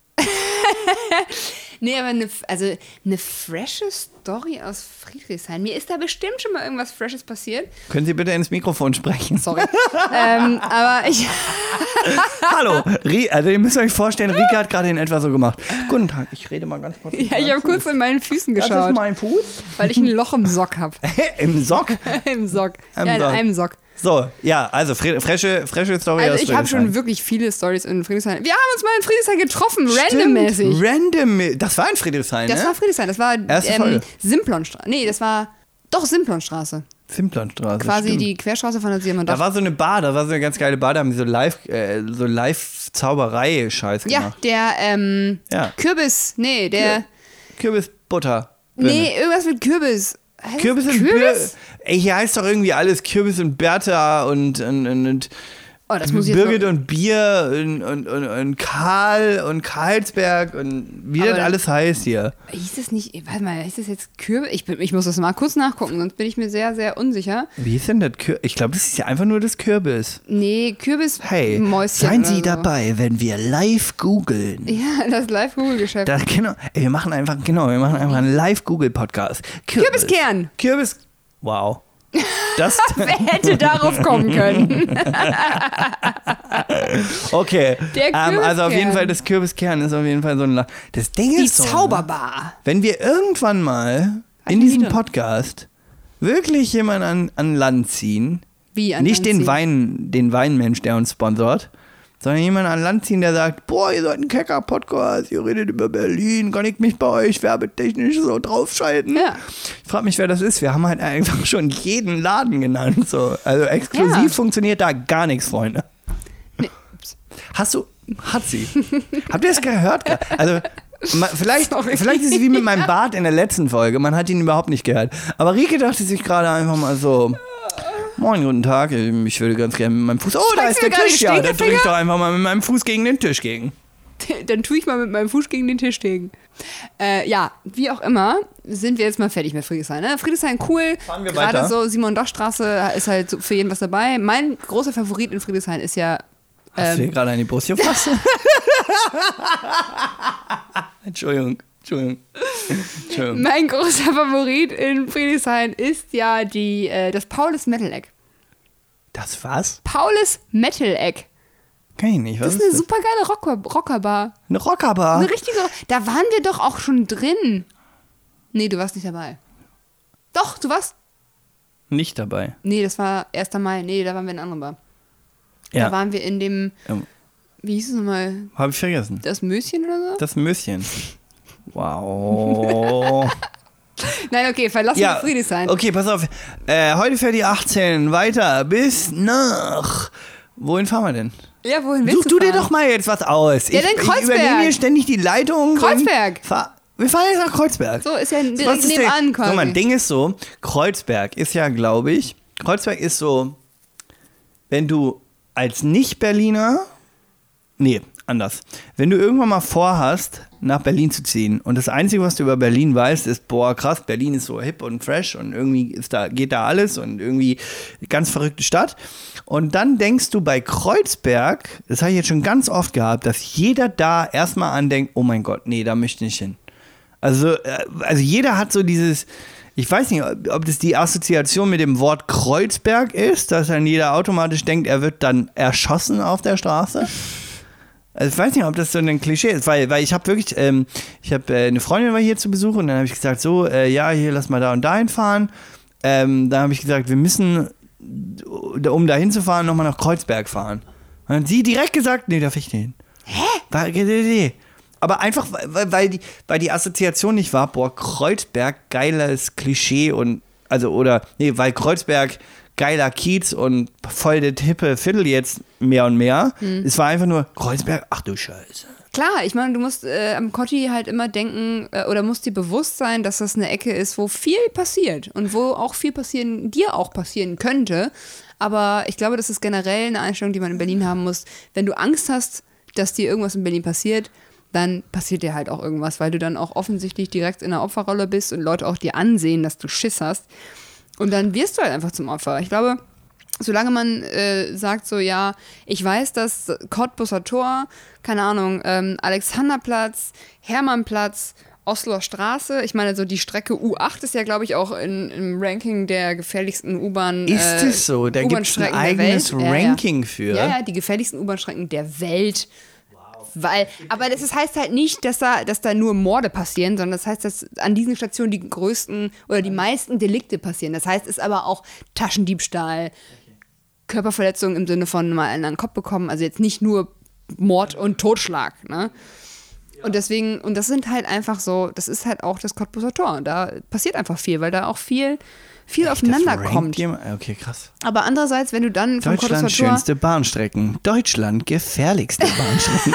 Nee, aber eine, also eine frische Story aus Friedrichshain. Mir ist da bestimmt schon mal irgendwas Freshes passiert. Können Sie bitte ins Mikrofon sprechen? Sorry. ähm, aber ich. Hallo, Ri- also ihr müsst euch vorstellen, Rika hat gerade in etwa so gemacht. Guten Tag, ich rede mal ganz kurz. Ja, ich habe kurz in meinen Füßen Das ist geschaut, mein Fuß. weil ich ein Loch im Sock habe. Im Sock. Im Sock. Im ja, in Sock. einem Sock. So, ja, also fre- frische, frische Story Also aus ich habe schon Friedrichshain. wirklich viele Stories in Friedrichshain. Wir haben uns mal in Friedrichshain getroffen, Stimmt, randommäßig. Random. Das war in Friedrichshain, Das ne? war Friedrichshain, das war Erste ähm, Folge. Simplonstraße. Nee, das war doch Simplonstraße. Simplonstraße. Quasi stimmt. die Querstraße von der Da Siemendorf. war so eine Bar, da war so eine ganz geile Bar, da haben die so live, äh, so Live-Zauberei-Scheiß Ja, gemacht. der ähm, Ja. Kürbis, nee, der, Kürbisbutter. nee, irgendwas mit Kürbis. Heißt es Kürbis und Kürbis? Kürbis? Ey, hier heißt doch irgendwie alles Kürbis und Bertha und, und, und, und Oh, das muss ich jetzt Birgit noch- und Bier und, und, und, und Karl und Karlsberg und wie Aber- das alles heißt hier. Hieß das nicht, warte mal, hieß das jetzt Kürbis? Ich, bin, ich muss das mal kurz nachgucken, sonst bin ich mir sehr, sehr unsicher. Wie ist denn das Kürbis? Ich glaube, das ist ja einfach nur das Kürbis. Nee, Kürbis Hey, Mäuschen seien oder Sie so. dabei, wenn wir live googeln. Ja, das Live-Google-Geschäft. Da, genau, ey, wir machen einfach, genau, wir machen einfach einen Live-Google-Podcast. Kürbis. Kürbiskern. Kürbis. Wow. Das, Wer hätte darauf kommen können? okay. Der ähm, also auf jeden Kürbiskern. Fall, das Kürbiskern ist auf jeden Fall so ein. La das Ding Die ist so, ne? Zauberbar. Wenn wir irgendwann mal ich in nie diesem drin. Podcast wirklich jemanden an, an Land ziehen, Wie an nicht den Land Wein, den Weinmensch, der uns sponsort, sondern jemanden an Land ziehen, der sagt, boah, ihr seid ein kecker Podcast, ihr redet über Berlin, kann ich mich bei euch werbetechnisch so draufschalten? Ja. Ich frage mich, wer das ist. Wir haben halt einfach schon jeden Laden genannt. So. Also exklusiv Ja. funktioniert da gar nichts, Freunde. Nee. Hast du, hat sie. Habt ihr es gehört? Also ma- vielleicht, Sorry. vielleicht ist es wie mit meinem Bart in der letzten Folge. Man hat ihn überhaupt nicht gehört. Aber Rike dachte sich gerade einfach mal so, moin, guten Tag, ich würde ganz gerne mit meinem Fuß... Oh, da Schreckst ist du der mir gerade Tisch. die Ja, da Stinkefinger? drücke ich doch einfach mal mit meinem Fuß gegen den Tisch gegen. Dann tue ich mal mit meinem Fuß gegen den Tisch gegen. Äh, ja, wie auch immer, sind wir jetzt mal fertig mit Friedrichshain. Ne? Friedrichshain cool. Fahren wir Gerade weiter? so Simon-Doch-Straße ist halt so für jeden was dabei. Mein großer Favorit in Friedrichshain ist ja Hast du ähm, dir gerade an die Brust gefasst? Entschuldigung, Entschuldigung. Entschuldigung. mein großer Favorit in Friedrichshain ist ja die, äh, das Paulus Metal Egg. Das was? Paulus Metal Egg. Kenn ich nicht. Was Das ist eine super geile Rocker, Rockerbar. Eine Rockerbar? Eine richtige. Da waren wir doch auch schon drin. Nee, du warst nicht dabei. Doch, du warst. Nicht dabei. Nee, das war erster Mai. Nee, da waren wir in einer anderen Bar. Ja. Da waren wir in dem. Ähm, Wie hieß es nochmal? Hab ich vergessen. Das Möschen oder so? Das Möschen. Wow. Nein, okay, verlassen wir ja, Friedrichshain. okay, pass auf. Äh, heute fährt die achtzehn weiter bis nach wohin fahren wir denn? Ja, wohin willst Such du du dir fahren? doch mal jetzt was aus. Ja, ich, dann Kreuzberg. Ich übernehme hier ständig die Leitung. Kreuzberg. Fahr, wir fahren jetzt nach Kreuzberg. So, ist ja direkt Was ist nebenan der, quasi. so, mein Ding ist so, Kreuzberg ist ja, glaube ich, Kreuzberg ist so, wenn du als Nicht-Berliner, nee, anders, wenn du irgendwann mal vorhast, nach Berlin zu ziehen und das Einzige, was du über Berlin weißt, ist, boah, krass, Berlin ist so hip und fresh und irgendwie ist da, geht da alles und irgendwie ganz verrückte Stadt. Und dann denkst du bei Kreuzberg, das habe ich jetzt schon ganz oft gehabt, dass jeder da erstmal andenkt, oh mein Gott, nee, da möchte ich nicht hin. Also, also jeder hat so dieses, ich weiß nicht, ob das die Assoziation mit dem Wort Kreuzberg ist, dass dann jeder automatisch denkt, er wird dann erschossen auf der Straße. Also ich weiß nicht, ob das so ein Klischee ist, weil, weil ich habe wirklich, ähm, ich habe äh, eine Freundin war hier zu Besuch und dann habe ich gesagt, so, äh, ja, hier, lass mal da und da hinfahren. Ähm, da habe ich gesagt, wir müssen, um da hinzufahren, nochmal nach Kreuzberg fahren. Und dann hat sie direkt gesagt, nee, darf ich nicht hin. Hä? War, nee, nee. Aber einfach, weil, weil, die, weil die Assoziation nicht war, boah, Kreuzberg, geiles Klischee und, also, oder, nee, weil Kreuzberg geiler Kiez und voll das hippe Viertel jetzt mehr und mehr. Hm. Es war einfach nur Kreuzberg, ach du Scheiße. Klar, ich meine, du musst äh, am Kotti halt immer denken äh, oder musst dir bewusst sein, dass das eine Ecke ist, wo viel passiert und wo auch viel passieren, dir auch passieren könnte. Aber ich glaube, das ist generell eine Einstellung, die man in Berlin haben muss. Wenn du Angst hast, dass dir irgendwas in Berlin passiert, dann passiert dir halt auch irgendwas, weil du dann auch offensichtlich direkt in einer Opferrolle bist und Leute auch dir ansehen, dass du Schiss hast. Und dann wirst du halt einfach zum Opfer. Ich glaube, solange man äh, sagt so, ja, ich weiß, dass Cottbuser Tor, keine Ahnung, ähm, Alexanderplatz, Hermannplatz, Osloer Straße, ich meine, so die Strecke U acht ist ja, glaube ich, auch in, im Ranking der gefährlichsten U-Bahn. Ist es äh, so? Da gibt es ein eigenes Ranking ja, ja. für. Ja, ja, die gefährlichsten U-Bahn-Strecken der Welt. Weil, aber das ist, heißt halt nicht, dass da, dass da nur Morde passieren, sondern das heißt, dass an diesen Stationen die größten oder die meisten Delikte passieren. Das heißt, es ist aber auch Taschendiebstahl, Körperverletzung im Sinne von mal einen an den Kopf bekommen, also jetzt nicht nur Mord und Totschlag, ne? Und deswegen, und das sind halt einfach so, das ist halt auch das Cottbuser Tor. Da passiert einfach viel, weil da auch viel, viel Echt, aufeinander das kommt. Okay, krass. Aber andererseits, wenn du dann vom Cottbuser Tor... Deutschland schönste Bahnstrecken. Deutschland gefährlichste Bahnstrecken.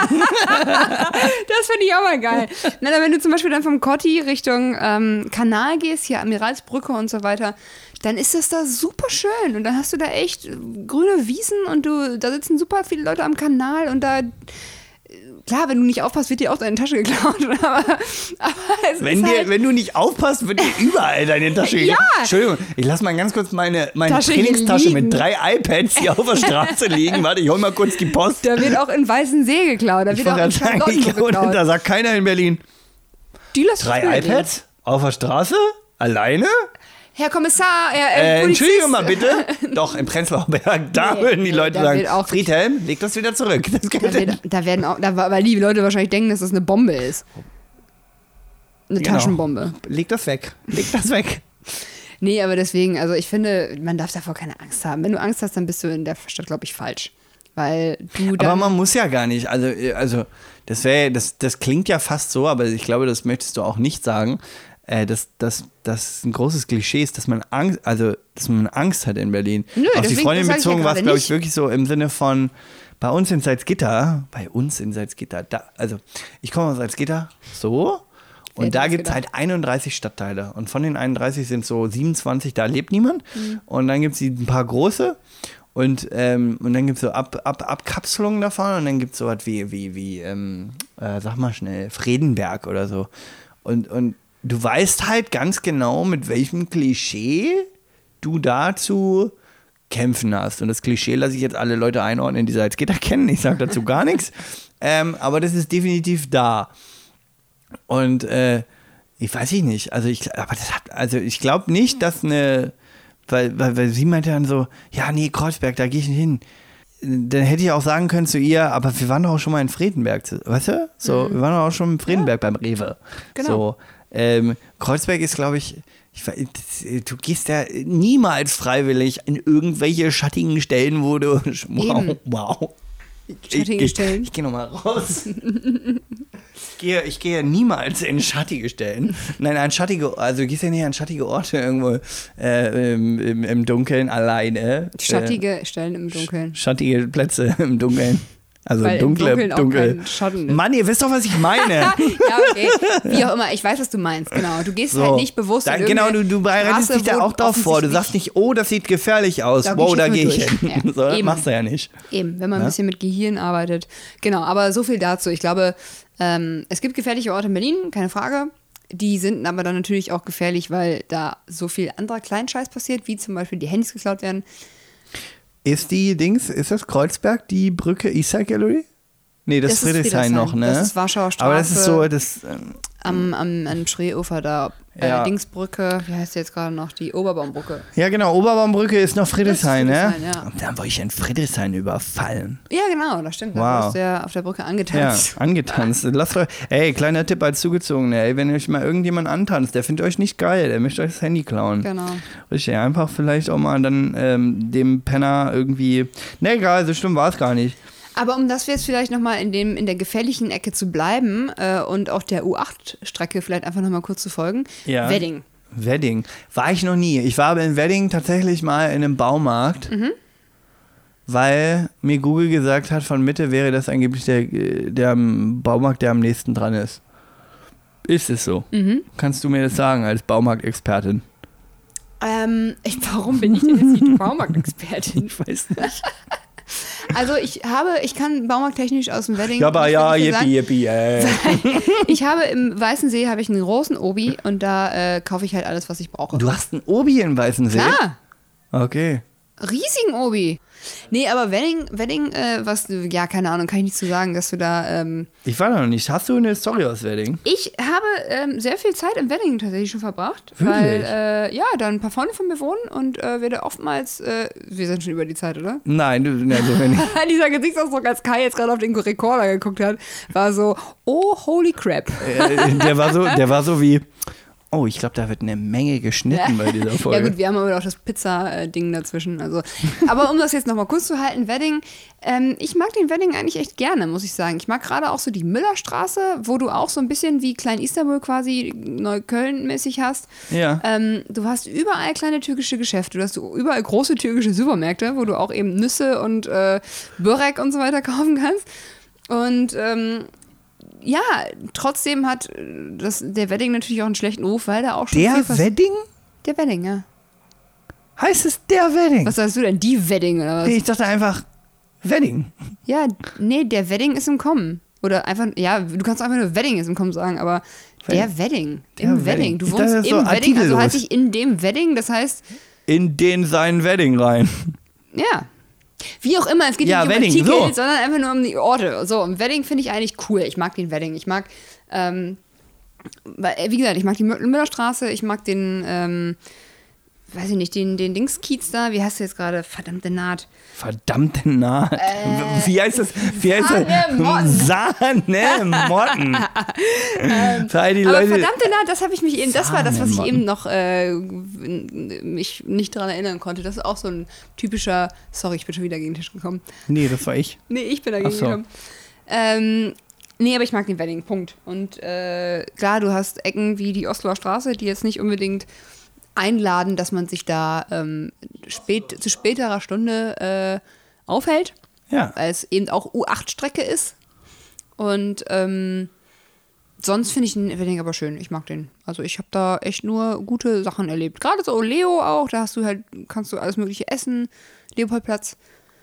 Das finde ich auch mal geil. Na, wenn du zum Beispiel dann vom Kotti Richtung ähm, Kanal gehst, hier Amiralsbrücke und so weiter, dann ist das da super schön. Und dann hast du da echt grüne Wiesen und du, da sitzen super viele Leute am Kanal und da... Klar, wenn du nicht aufpasst, wird dir auch deine Tasche geklaut. Aber, aber es wenn, ist dir, halt wenn du nicht aufpasst, wird dir überall deine Tasche geklaut. Ja. Entschuldigung, ich lasse mal ganz kurz meine, meine Tasche Trainingstasche liegen. mit drei iPads hier auf der Straße liegen. Warte, ich hol mal kurz die Post. Da wird auch in Weißensee geklaut. Da Ich wird auch in sagen, ich Charlottenburg glaube, geklaut. da sagt keiner in Berlin. Die lässt Drei früher iPads? Auf der Straße? Alleine? Herr Kommissar, Herr Äh, äh, Polizist. Entschuldigung mal bitte. Doch, im Prenzlauer Berg, da Nee, würden die nee, Leute da sagen, wird auch- Friedhelm, leg das wieder zurück. Das geht Da, wird, da werden auch, da, weil die Leute wahrscheinlich denken, dass das eine Bombe ist. Eine Genau. Taschenbombe. Leg das weg. Leg das weg. Nee, aber deswegen, also ich finde, man darf davor keine Angst haben. Wenn du Angst hast, dann bist du in der Stadt, glaube ich, falsch. Weil du dann... Aber man muss ja gar nicht. Also, also das wäre, das, das klingt ja fast so, aber ich glaube, das möchtest du auch nicht sagen. Äh, dass das dass ein großes Klischee ist, dass man Angst, also dass man Angst hat in Berlin. Nö, Auf die deswegen, Freundin das sag ich ja bezogen war es, gerade glaube ich, nicht. wirklich so im Sinne von bei uns in Salzgitter, bei uns in Salzgitter, da, also ich komme aus Salzgitter, so. Und Wer da hätte gibt es das halt einunddreißig Stadtteile. Und von den einunddreißig sind so siebenundzwanzig, da lebt niemand. Mhm. Und dann gibt es ein paar große. Und, ähm, und dann gibt es so Ab, Ab, Abkapselungen davon. Und dann gibt es so was wie, wie, wie ähm, äh, sag mal schnell, Fredenberg oder so. Und, und du weißt halt ganz genau, mit welchem Klischee du dazu kämpfen hast. Und das Klischee lasse ich jetzt alle Leute einordnen, die Salzgitter kennen. Ich sage dazu gar nichts. Ähm, aber das ist definitiv da. Und äh, ich weiß ich nicht. Also ich, aber das hat, also ich glaube nicht, dass eine, weil, weil, weil sie meinte dann so, ja, nee, Kreuzberg, da gehe ich nicht hin. Dann hätte ich auch sagen können zu ihr, aber wir waren doch auch schon mal in Fredenberg, weißt du? So, mhm. wir waren doch auch schon in Fredenberg ja. beim Rewe. Genau. So, ähm, Kreuzberg ist, glaube ich, ich, du gehst ja niemals freiwillig in irgendwelche schattigen Stellen, wo du, wow, Eben. wow. Schattige Ich, ich, Stellen. ich gehe nochmal raus. Ich gehe, ich gehe niemals in schattige Stellen. Nein, an schattige, also du gehst ja nicht an schattige Orte irgendwo äh, im, im, im Dunkeln alleine. Schattige äh, Stellen im Dunkeln. Schattige Plätze im Dunkeln. Also Weil dunkle, im Dunkeln dunkel. Auch kein Schatten ist. Mann, ihr wisst doch, was ich meine. Ja, okay. Wie auch immer, ich weiß, was du meinst, genau. Du gehst So. halt nicht bewusst Dann, in Genau, du, du bereitest Straße, dich da wo auch drauf vor. Du sagst nicht, oh, das sieht gefährlich aus. Da wow, geh da ich gehe jetzt ich mal hin. durch. So, Ja, das eben. machst du ja nicht. Eben, wenn man Ja? ein bisschen mit Gehirn arbeitet. Genau, aber so viel dazu. Ich glaube, ähm, es gibt gefährliche Orte in Berlin, keine Frage. Die sind aber dann natürlich auch gefährlich, weil da so viel anderer Kleinscheiß passiert, wie zum Beispiel die Handys geklaut werden. Ist die Dings, ist das Kreuzberg, die Brücke Eastside Gallery? Nee, das, Das ist ist Friedrichshain noch, ne? Das ist Warschauer Straße. Aber das ist so, das, ähm, Am, am, am Spreeufer da. Äh, Ja. Dingsbrücke, wie heißt die jetzt gerade noch? Die Oberbaumbrücke. ja genau, Oberbaumbrücke ist noch Friedrichshain, Das ist ne? Friedrichshain, ja. Und dann wurde ich in Friedrichshain überfallen. Ja, genau, das stimmt. Wow. Da ist der auf der Brücke Ja, angetanzt. angetanzt. Lasst euch, ey, kleiner Tipp als Zugezogene, ey, wenn euch mal irgendjemand antanzt, der findet euch nicht geil, der möchte euch das Handy klauen. Genau. Richtig, einfach vielleicht auch mal dann ähm, dem Penner irgendwie, ne, egal, so schlimm war es gar nicht. Aber um das jetzt vielleicht nochmal in, dem, in der gefährlichen Ecke zu bleiben äh, und auch der U acht Strecke vielleicht einfach nochmal kurz zu folgen. Ja. Wedding. Wedding. War ich noch nie. Ich war aber in Wedding tatsächlich mal in einem Baumarkt, Mhm. weil mir Google gesagt hat, von Mitte wäre das angeblich der, der Baumarkt, der am nächsten dran ist. Ist es so? Mhm. Kannst du mir das sagen als Baumarktexpertin? Ähm, ich, warum bin ich denn jetzt nicht Baumarktexpertin? Ich weiß nicht. Also ich habe, ich kann baumarkttechnisch aus dem Wedding. Ja, aber was ja, will ich dir yippie, yippie, ey. sagen? Ich habe im Weißensee habe ich einen großen Obi und da äh, kaufe ich halt alles, was ich brauche. Du hast einen Obi in Weißensee? Klar, Okay. riesigen Obi. Nee, aber Wedding, Wedding, äh, was, ja, keine Ahnung, kann ich nicht zu sagen, dass du da, ähm, Ich war da noch nicht. Hast du eine Story aus Wedding? ich habe ähm, sehr viel Zeit im Wedding tatsächlich schon verbracht, Wirklich? weil, äh, ja, da ein paar Freunde von mir wohnen und äh, wir da oftmals, äh, wir sind schon über die Zeit, oder? Nein, du, also wenn ich, Dieser Gesichtsausdruck, als Kai jetzt gerade auf den Rekorder geguckt hat, war so, oh, holy crap. äh, der war so, der war so wie, oh, ich glaube, da wird eine Menge geschnitten bei dieser Folge. Ja gut, wir haben aber auch das Pizza-Ding dazwischen. Also. Aber um das jetzt nochmal kurz zu halten, Wedding, ähm, ich mag den Wedding eigentlich echt gerne, muss ich sagen. Ich mag gerade auch so die Müllerstraße, wo du auch so ein bisschen wie Klein-Istanbul quasi Neukölln-mäßig hast. Ja. Ähm, du hast überall kleine türkische Geschäfte, du hast überall große türkische Supermärkte, wo du auch eben Nüsse und äh, Börek und so weiter kaufen kannst. Und ähm, ja, trotzdem hat das, der Wedding natürlich auch einen schlechten Ruf, weil da auch schon Der viel pass- Wedding? Der Wedding, ja. Heißt es der Wedding? Was sagst du denn? Die Wedding oder was? Nee, ich dachte einfach Wedding. Ja, nee, der Wedding ist im Kommen. Oder einfach, ja, du kannst einfach nur Wedding ist im Kommen sagen, aber der Wedding, Der im Wedding. Wedding. Du Ich wohnst dachte, im das ist so Wedding, also artikellos. heißt ich in dem Wedding, das heißt, In den seinen Wedding rein. ja. Wie auch immer, es geht Ja, nicht Wedding, um Artikel, so. sondern einfach nur um die Orte. So, im Wedding finde ich eigentlich cool. Ich mag den Wedding. Ich mag, ähm, weil, äh, wie gesagt, ich mag die Mü- Müllerstraße, ich mag den, ähm, weiß ich nicht, den, den Dingskiez da, wie heißt der jetzt gerade? Verdammte Naht. Verdammte Naht. Äh, Wie heißt das? Wie heißt das? Sahne-Motten. Sahne-Motten. Für all die Aber Leute. verdammte Naht, das habe ich mich eben, das war das, was ich Sahnemotten. eben noch äh, mich nicht daran erinnern konnte. Das ist auch so ein typischer, sorry, ich bin schon wieder gegen den Tisch gekommen. Nee, das war ich. Nee, ich bin dagegen Ach so. gekommen. Ähm, nee, aber ich mag den Wedding, Punkt. Und äh, klar, du hast Ecken wie die Osloer Straße, die jetzt nicht unbedingt einladen, dass man sich da ähm, spät, zu späterer Stunde äh, aufhält, Ja. weil es eben auch U acht Strecke ist. Und ähm, sonst finde ich den Wedding aber schön. Ich mag den. Also ich habe da echt nur gute Sachen erlebt. Gerade so Leo auch, da hast du halt, kannst du alles mögliche essen. Leopoldplatz.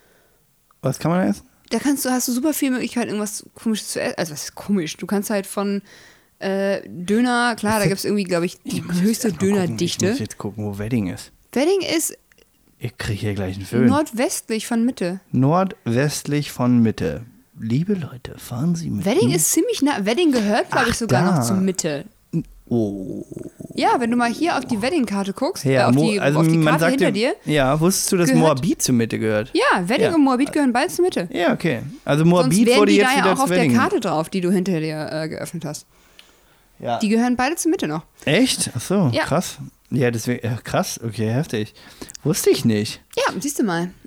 Was kann man essen? Da kannst du, hast du super viel Möglichkeit, irgendwas Komisches zu essen. Also was ist komisch? Du kannst halt von äh, Döner, klar, da gibt es irgendwie, glaube ich, die höchste Jetzt mal gucken. Ich Dönerdichte. muss jetzt gucken, wo Wedding ist. Wedding ist Ich kriege hier gleich einen Föhn. nordwestlich von Mitte. Nordwestlich von Mitte. Liebe Leute, fahren Sie mit Wedding mir? ist ziemlich nah. Wedding gehört, glaube ich, Ach, sogar da. noch zur Mitte. Oh. Ja, wenn du mal hier auf die Wedding-Karte guckst, Ja, äh, auf, Mo- die, also auf die man Karte sagt hinter ja, dir. Ja, wusstest du, dass Gehört- Moabit zur Mitte gehört? Ja, Wedding Ja. und Moabit gehören beide zur Mitte. Ja, okay. Also Sonst Moabit wären wurde die jetzt da wieder ja auch zu auf der Wedding. Karte drauf, die du hinter dir äh, geöffnet hast. Ja. Die gehören beide zur Mitte noch. Echt? Ach so, Ja. krass. Ja, deswegen, ja, krass, okay, heftig. Wusste ich nicht. Ja, siehst du mal.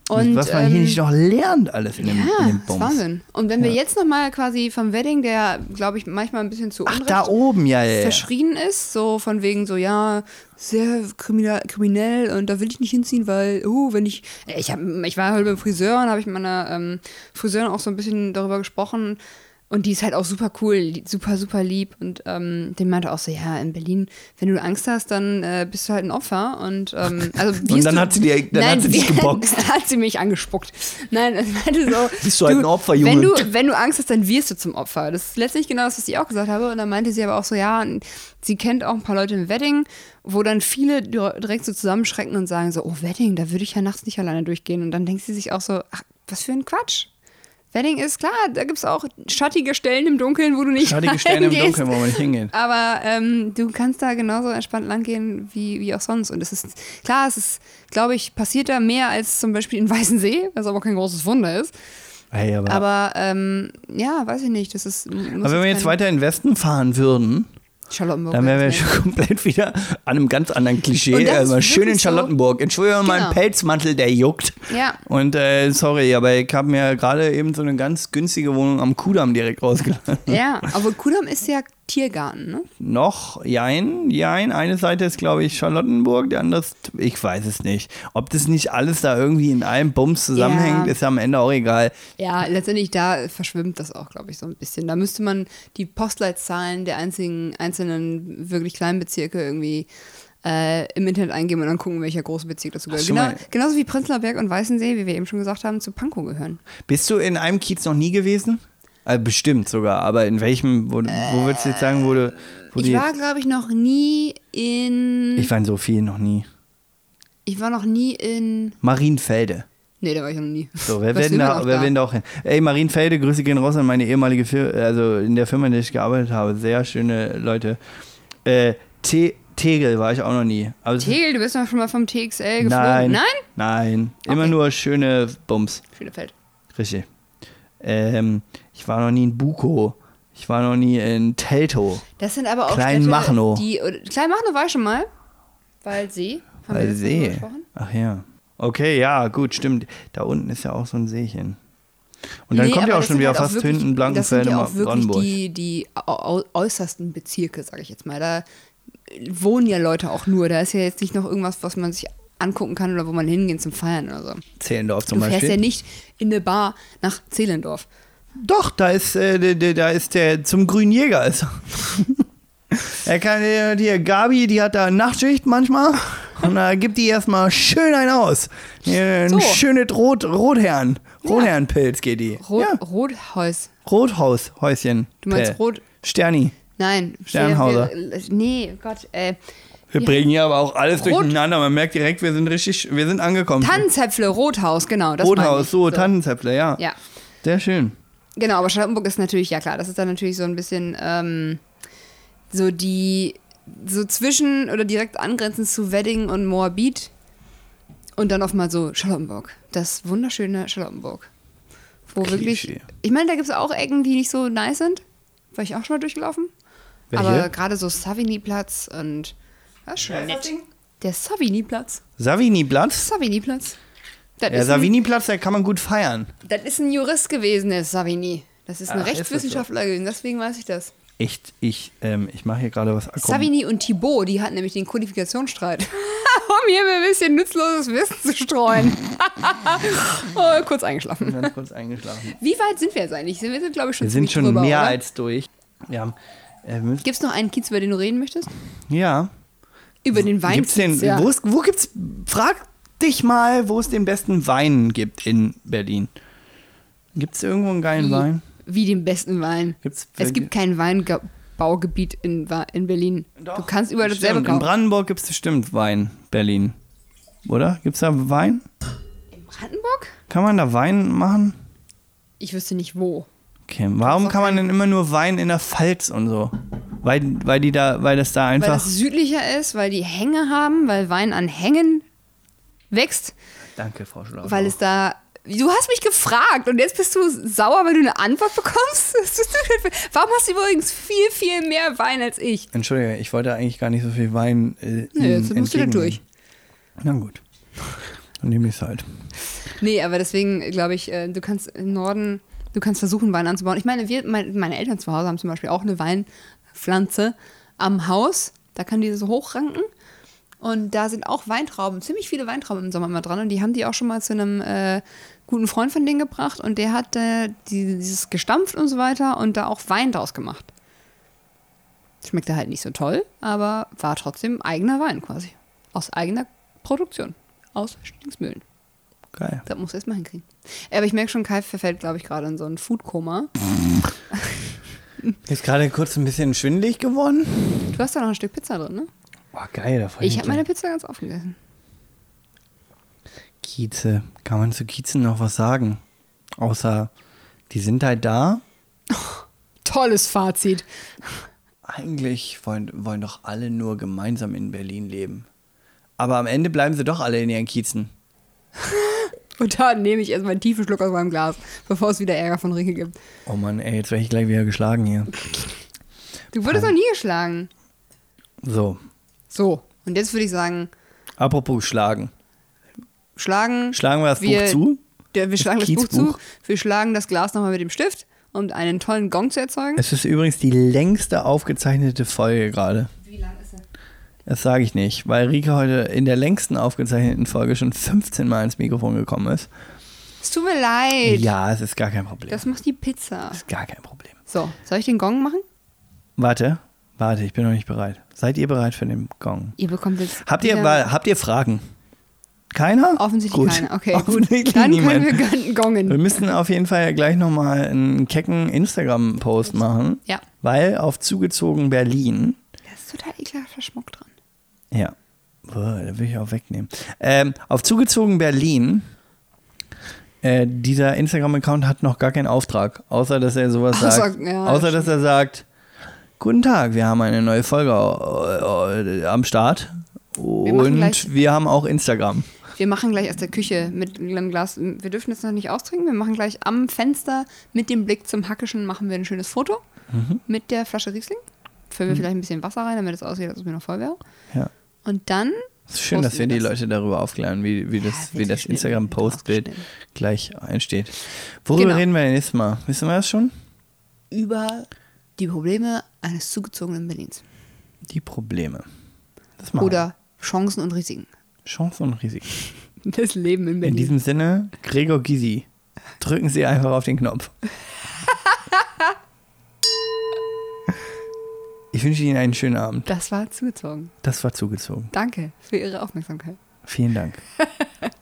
Und, was man ähm, hier nicht noch lernt, alles in dem, ja, in dem das ist Bums. Wahnsinn. Und wenn wir Ja. jetzt nochmal quasi vom Wedding, der, glaube ich, manchmal ein bisschen zu Ach, Unrecht da oben, ja, ja, ja. verschrien ist, so von wegen so, ja, sehr kriminell, kriminell und da will ich nicht hinziehen, weil, oh, wenn ich, ich, hab, ich war heute beim Friseur und habe ich mit meiner ähm, Friseurin auch so ein bisschen darüber gesprochen. Und die ist halt auch super cool, super, super lieb. Und ähm, den meinte auch so, ja, in Berlin, wenn du Angst hast, dann äh, bist du halt ein Opfer. Und, ähm, also, Und dann du, hat sie, dir, dann nein, hat sie dich wie- geboxt. Dann hat sie mich angespuckt. Nein, es meinte so. Bist du halt ein Opfer, Junge. Wenn du, wenn du Angst hast, dann wirst du zum Opfer. Das ist letztlich genau das, was ich auch gesagt habe. Und dann meinte sie aber auch so, ja, sie kennt auch ein paar Leute im Wedding, wo dann viele direkt so zusammenschrecken und sagen so, oh, Wedding, da würde ich ja nachts nicht alleine durchgehen. Und dann denkt sie sich auch so, ach, was für ein Quatsch. Wedding ist klar, da gibt es auch schattige Stellen im Dunkeln, wo du nicht Schattige Stellen im reingehst. Dunkeln, wo man nicht hingeht. Aber ähm, du kannst da genauso entspannt langgehen wie, wie auch sonst. Und es ist, klar, es ist, glaube ich, passiert da mehr als zum Beispiel in Weißensee, was aber kein großes Wunder ist. Hey, aber, Aber ähm, ja, weiß ich nicht. Das ist, muss aber wenn wir jetzt kein- weiter in den Westen fahren würden, Charlottenburg. dann wären wir wäre schon komplett wieder an einem ganz anderen Und Klischee. das Also ist schön in wirklich so- Charlottenburg. Entschuldigung, mein Genau. Pelzmantel, der juckt. Ja. Und äh, sorry, aber ich habe mir gerade eben so eine ganz günstige Wohnung am Kudamm direkt rausgelassen. Ja, aber Kudamm ist ja Tiergarten, ne? Noch, jein, jein. Eine Seite ist, glaube ich, Charlottenburg, die andere ist, ich weiß es nicht. Ob das nicht alles da irgendwie in einem Bums zusammenhängt, Ja. ist ja am Ende auch egal. Ja, letztendlich da verschwimmt das auch, glaube ich, so ein bisschen. Da müsste man die Postleitzahlen der einzigen, einzelnen wirklich kleinen Bezirke irgendwie äh, im Internet eingeben und dann gucken, welcher große Bezirk dazu gehört. Ach, schon Genau, mal. genauso wie Prenzlauer Berg und Weißensee, wie wir eben schon gesagt haben, zu Pankow gehören. Bist du in einem Kiez noch nie gewesen? Also bestimmt sogar, aber in welchem, wo, wo würdest du jetzt sagen, wo du. Wo Ich die war, jetzt, glaube ich, noch nie in. ich war in so vielen noch nie. Ich war noch nie in. Marienfelde. Nee, da war ich noch nie. So, wir Was werden will man da, auch wir da? werden da auch hin. Ey, Marienfelde, Grüße gehen raus an meine ehemalige Firma, also in der Firma, in der ich gearbeitet habe. Sehr schöne Leute. Äh, Te Tegel war ich auch noch nie. Aber es- Tegel, du bist doch schon mal vom T X L geflogen. Nein. Nein? Nein. Immer Okay. nur schöne Bums. Schönefeld. Richtig. Ähm, ich war noch nie in Buko. Ich war noch nie in Teltow. Das sind aber auch Kleinmachnow. Städte, die. oder- Kleinmachnow war ich schon mal. Waldsee. Haben wir Weil letztes Mal See. gesprochen? Ach ja. Okay, ja, gut, stimmt. Da unten ist ja auch so ein Seechen. Und dann Nee, kommt aber ja auch das schon sind wieder halt auch fast wirklich- hinten Das sind Blankenfelde, ja auch wirklich Brandenburg. die, die au- au- äußersten Bezirke, sage ich jetzt mal. Da wohnen ja Leute auch nur. Da ist ja jetzt nicht noch irgendwas, was man sich angucken kann oder wo man hingehen zum Feiern oder so. Zehlendorf zum Du fährst Beispiel. ja nicht in eine Bar nach Zehlendorf. Doch, da ist, äh, der, der, da ist der zum Grünen Jäger. Ist. Er kann, äh, die Gabi, die hat da Nachtschicht manchmal und da gibt die erstmal schön einen aus. Äh, Ein So. schönes Rot, Rotherren. Rotherrenpilz geht die. Rot, Ja. Rothaus. Rothaus, Häuschen. Du meinst Pell. Rot. Sterni. Nein. Sternhauser. Wir, wir, nee, Gott. Äh, Wir Ja. bringen hier aber auch alles Rot- durcheinander. Man merkt direkt, wir sind richtig, wir sind angekommen. Tannenzäpfle, Rothaus, genau. Das meine Rothaus, ich. so, Tannenzäpfle, ja. Ja. Sehr schön. Genau, aber Charlottenburg ist natürlich, ja klar, das ist dann natürlich so ein bisschen ähm, so die, so zwischen oder direkt angrenzend zu Wedding und Moabit und dann auf mal so Charlottenburg. Das wunderschöne Charlottenburg. Wo wirklich, Klischee. ich meine, da gibt es auch Ecken, die nicht so nice sind. War ich auch schon mal durchgelaufen. Welche? Aber gerade so Savigny-Platz und, das ist schon nett. Der Savigny-Platz. Savigny-Platz? Savigny-Platz. Das Der ist ein- Savigny-Platz, da kann man gut feiern. Das ist ein Jurist gewesen, der Savigny. Das ist ein Ach, ist das Rechtswissenschaftler gewesen, deswegen weiß ich das. Echt, ich, ähm, ich mache hier gerade was. Komm. Savigny und Thibault, die hatten nämlich den Qualifikationsstreit. Um hier ein bisschen nützloses Wissen zu streuen. oh, kurz eingeschlafen. Ganz kurz eingeschlafen. Wie weit sind wir jetzt eigentlich? Wir sind, glaube ich, schon Wir sind ziemlich schon drüber, mehr oder? als durch. Wir haben, äh, müssen, Gibt es noch einen Kiez, über den du reden möchtest? ja. Über den Wein. Gibt's den, ja. wo, ist, wo gibt's, frag dich mal, wo es den besten Wein gibt in Berlin. Gibt es irgendwo einen geilen Wie, Wein? wie den besten Wein. Gibt's, Es gibt kein Weinbaugebiet in, Wa- in Berlin. du kannst überall dasselbe Stimmt, in kaufen. Brandenburg gibt es bestimmt Wein, Berlin. Oder? Gibt es da Wein? Brandenburg? Kann man da Wein machen? Ich wüsste nicht wo. Okay, warum doch kann man kein- denn immer nur Wein in der Pfalz und so? Weil, weil die da, weil das da Weil einfach. das südlicher ist, weil die Hänge haben, weil Wein an Hängen wächst, Danke, Frau Schlauch. weil es da. Du hast mich gefragt und jetzt bist du sauer, weil du eine Antwort bekommst? Was ist das denn für- Warum hast du übrigens viel, viel mehr Wein als ich? Entschuldige, ich wollte eigentlich gar nicht so viel Wein. Äh, Nö, jetzt Ihnen musst du da entgegennehmen. durch. Na gut. Dann nehme ich es halt. Nee, aber deswegen glaube ich, äh, du kannst im Norden, du kannst versuchen, Wein anzubauen. Ich meine, wir, mein, meine Eltern zu Hause haben zum Beispiel auch eine Weinpflanze am Haus. Da kann die so hochranken. Und da sind auch Weintrauben, ziemlich viele Weintrauben im Sommer immer dran. Und die haben die auch schon mal zu einem äh, guten Freund von denen gebracht. Und der hat äh, die, dieses gestampft und so weiter und da auch Wein draus gemacht. Schmeckte halt nicht so toll, aber war trotzdem eigener Wein quasi. Aus eigener Produktion. Aus Stingsmühlen. Geil. Das muss er erst mal hinkriegen. Aber ich merke schon, Kai verfällt, glaube ich, gerade in so ein Foodkoma. Ist gerade kurz ein bisschen schwindelig geworden. Du hast da noch ein Stück Pizza drin, ne? Boah, geil. Da Ich habe meine Pizza ganz offen gegessen. Kieze. Kann man zu Kiezen noch was sagen? Außer, die sind halt da. Tolles Fazit. Eigentlich wollen, wollen doch alle nur gemeinsam in Berlin leben. Aber am Ende bleiben sie doch alle in ihren Kiezen. Und da nehme ich erstmal einen tiefen Schluck aus meinem Glas, bevor es wieder Ärger von Rieke gibt. Oh Mann, ey, jetzt werde ich gleich wieder geschlagen hier. Du wurdest noch nie geschlagen. So. So, und jetzt würde ich sagen, Apropos schlagen. schlagen. Schlagen wir das wir, Buch zu? Der, wir schlagen das Buch Kiezbuch? zu. Wir schlagen das Glas nochmal mit dem Stift, um einen tollen Gong zu erzeugen. Es ist übrigens die längste aufgezeichnete Folge gerade. Wie lang ist er? Das sage ich nicht, weil Rike heute in der längsten aufgezeichneten Folge schon fünfzehn Mal ins Mikrofon gekommen ist. Es tut mir leid. Ja, es ist gar kein Problem. Das macht die Pizza. Das ist gar kein Problem. So, soll ich den Gong machen? Warte, warte, ich bin noch nicht bereit. Seid ihr bereit für den Gong? Ihr bekommt jetzt. Habt ihr, wieder- wa- habt ihr Fragen? Keiner? Offensichtlich Gut. keine. Okay, Offensichtlich gut. Dann niemand. können wir gön- gongen. Wir müssen auf jeden Fall gleich nochmal einen kecken Instagram-Post machen, Ja. weil auf zugezogen Berlin, Da ist total ekelhafter Schmuck dran. ja, boah, da will ich auch wegnehmen. Ähm, auf zugezogen Berlin, äh, dieser Instagram-Account hat noch gar keinen Auftrag, außer dass er sowas Außer- sagt, ja, außer dass er sagt, guten Tag, wir haben eine neue Folge äh, äh, am Start machen und gleich- wir haben auch Instagram. Wir machen gleich aus der Küche mit einem Glas. Wir dürfen jetzt noch nicht austrinken. Wir machen gleich am Fenster mit dem Blick zum Hackischen machen wir ein schönes Foto Mhm. mit der Flasche Riesling. Füllen wir vielleicht ein bisschen Wasser rein, damit es aussieht, als ob es mir noch voll wäre. Ja. Und dann. Es ist schön, posten dass wir die das. Leute darüber aufklären, wie, wie das, Ja, wie wird das geschnitten, Instagram-Postbild wird gleich einsteht. Worüber Genau. reden wir denn nächstes Mal? Wissen wir das schon? Über die Probleme eines zugezogenen Berlins. Die Probleme. Das machen Oder Chancen und Risiken. wir. Chancen und Risiken. Das Leben in In Berlin. diesem Sinne, Gregor Gysi, drücken Sie einfach auf den Knopf. Ich wünsche Ihnen einen schönen Abend. Das war zugezogen. Das war zugezogen. Danke für Ihre Aufmerksamkeit. Vielen Dank.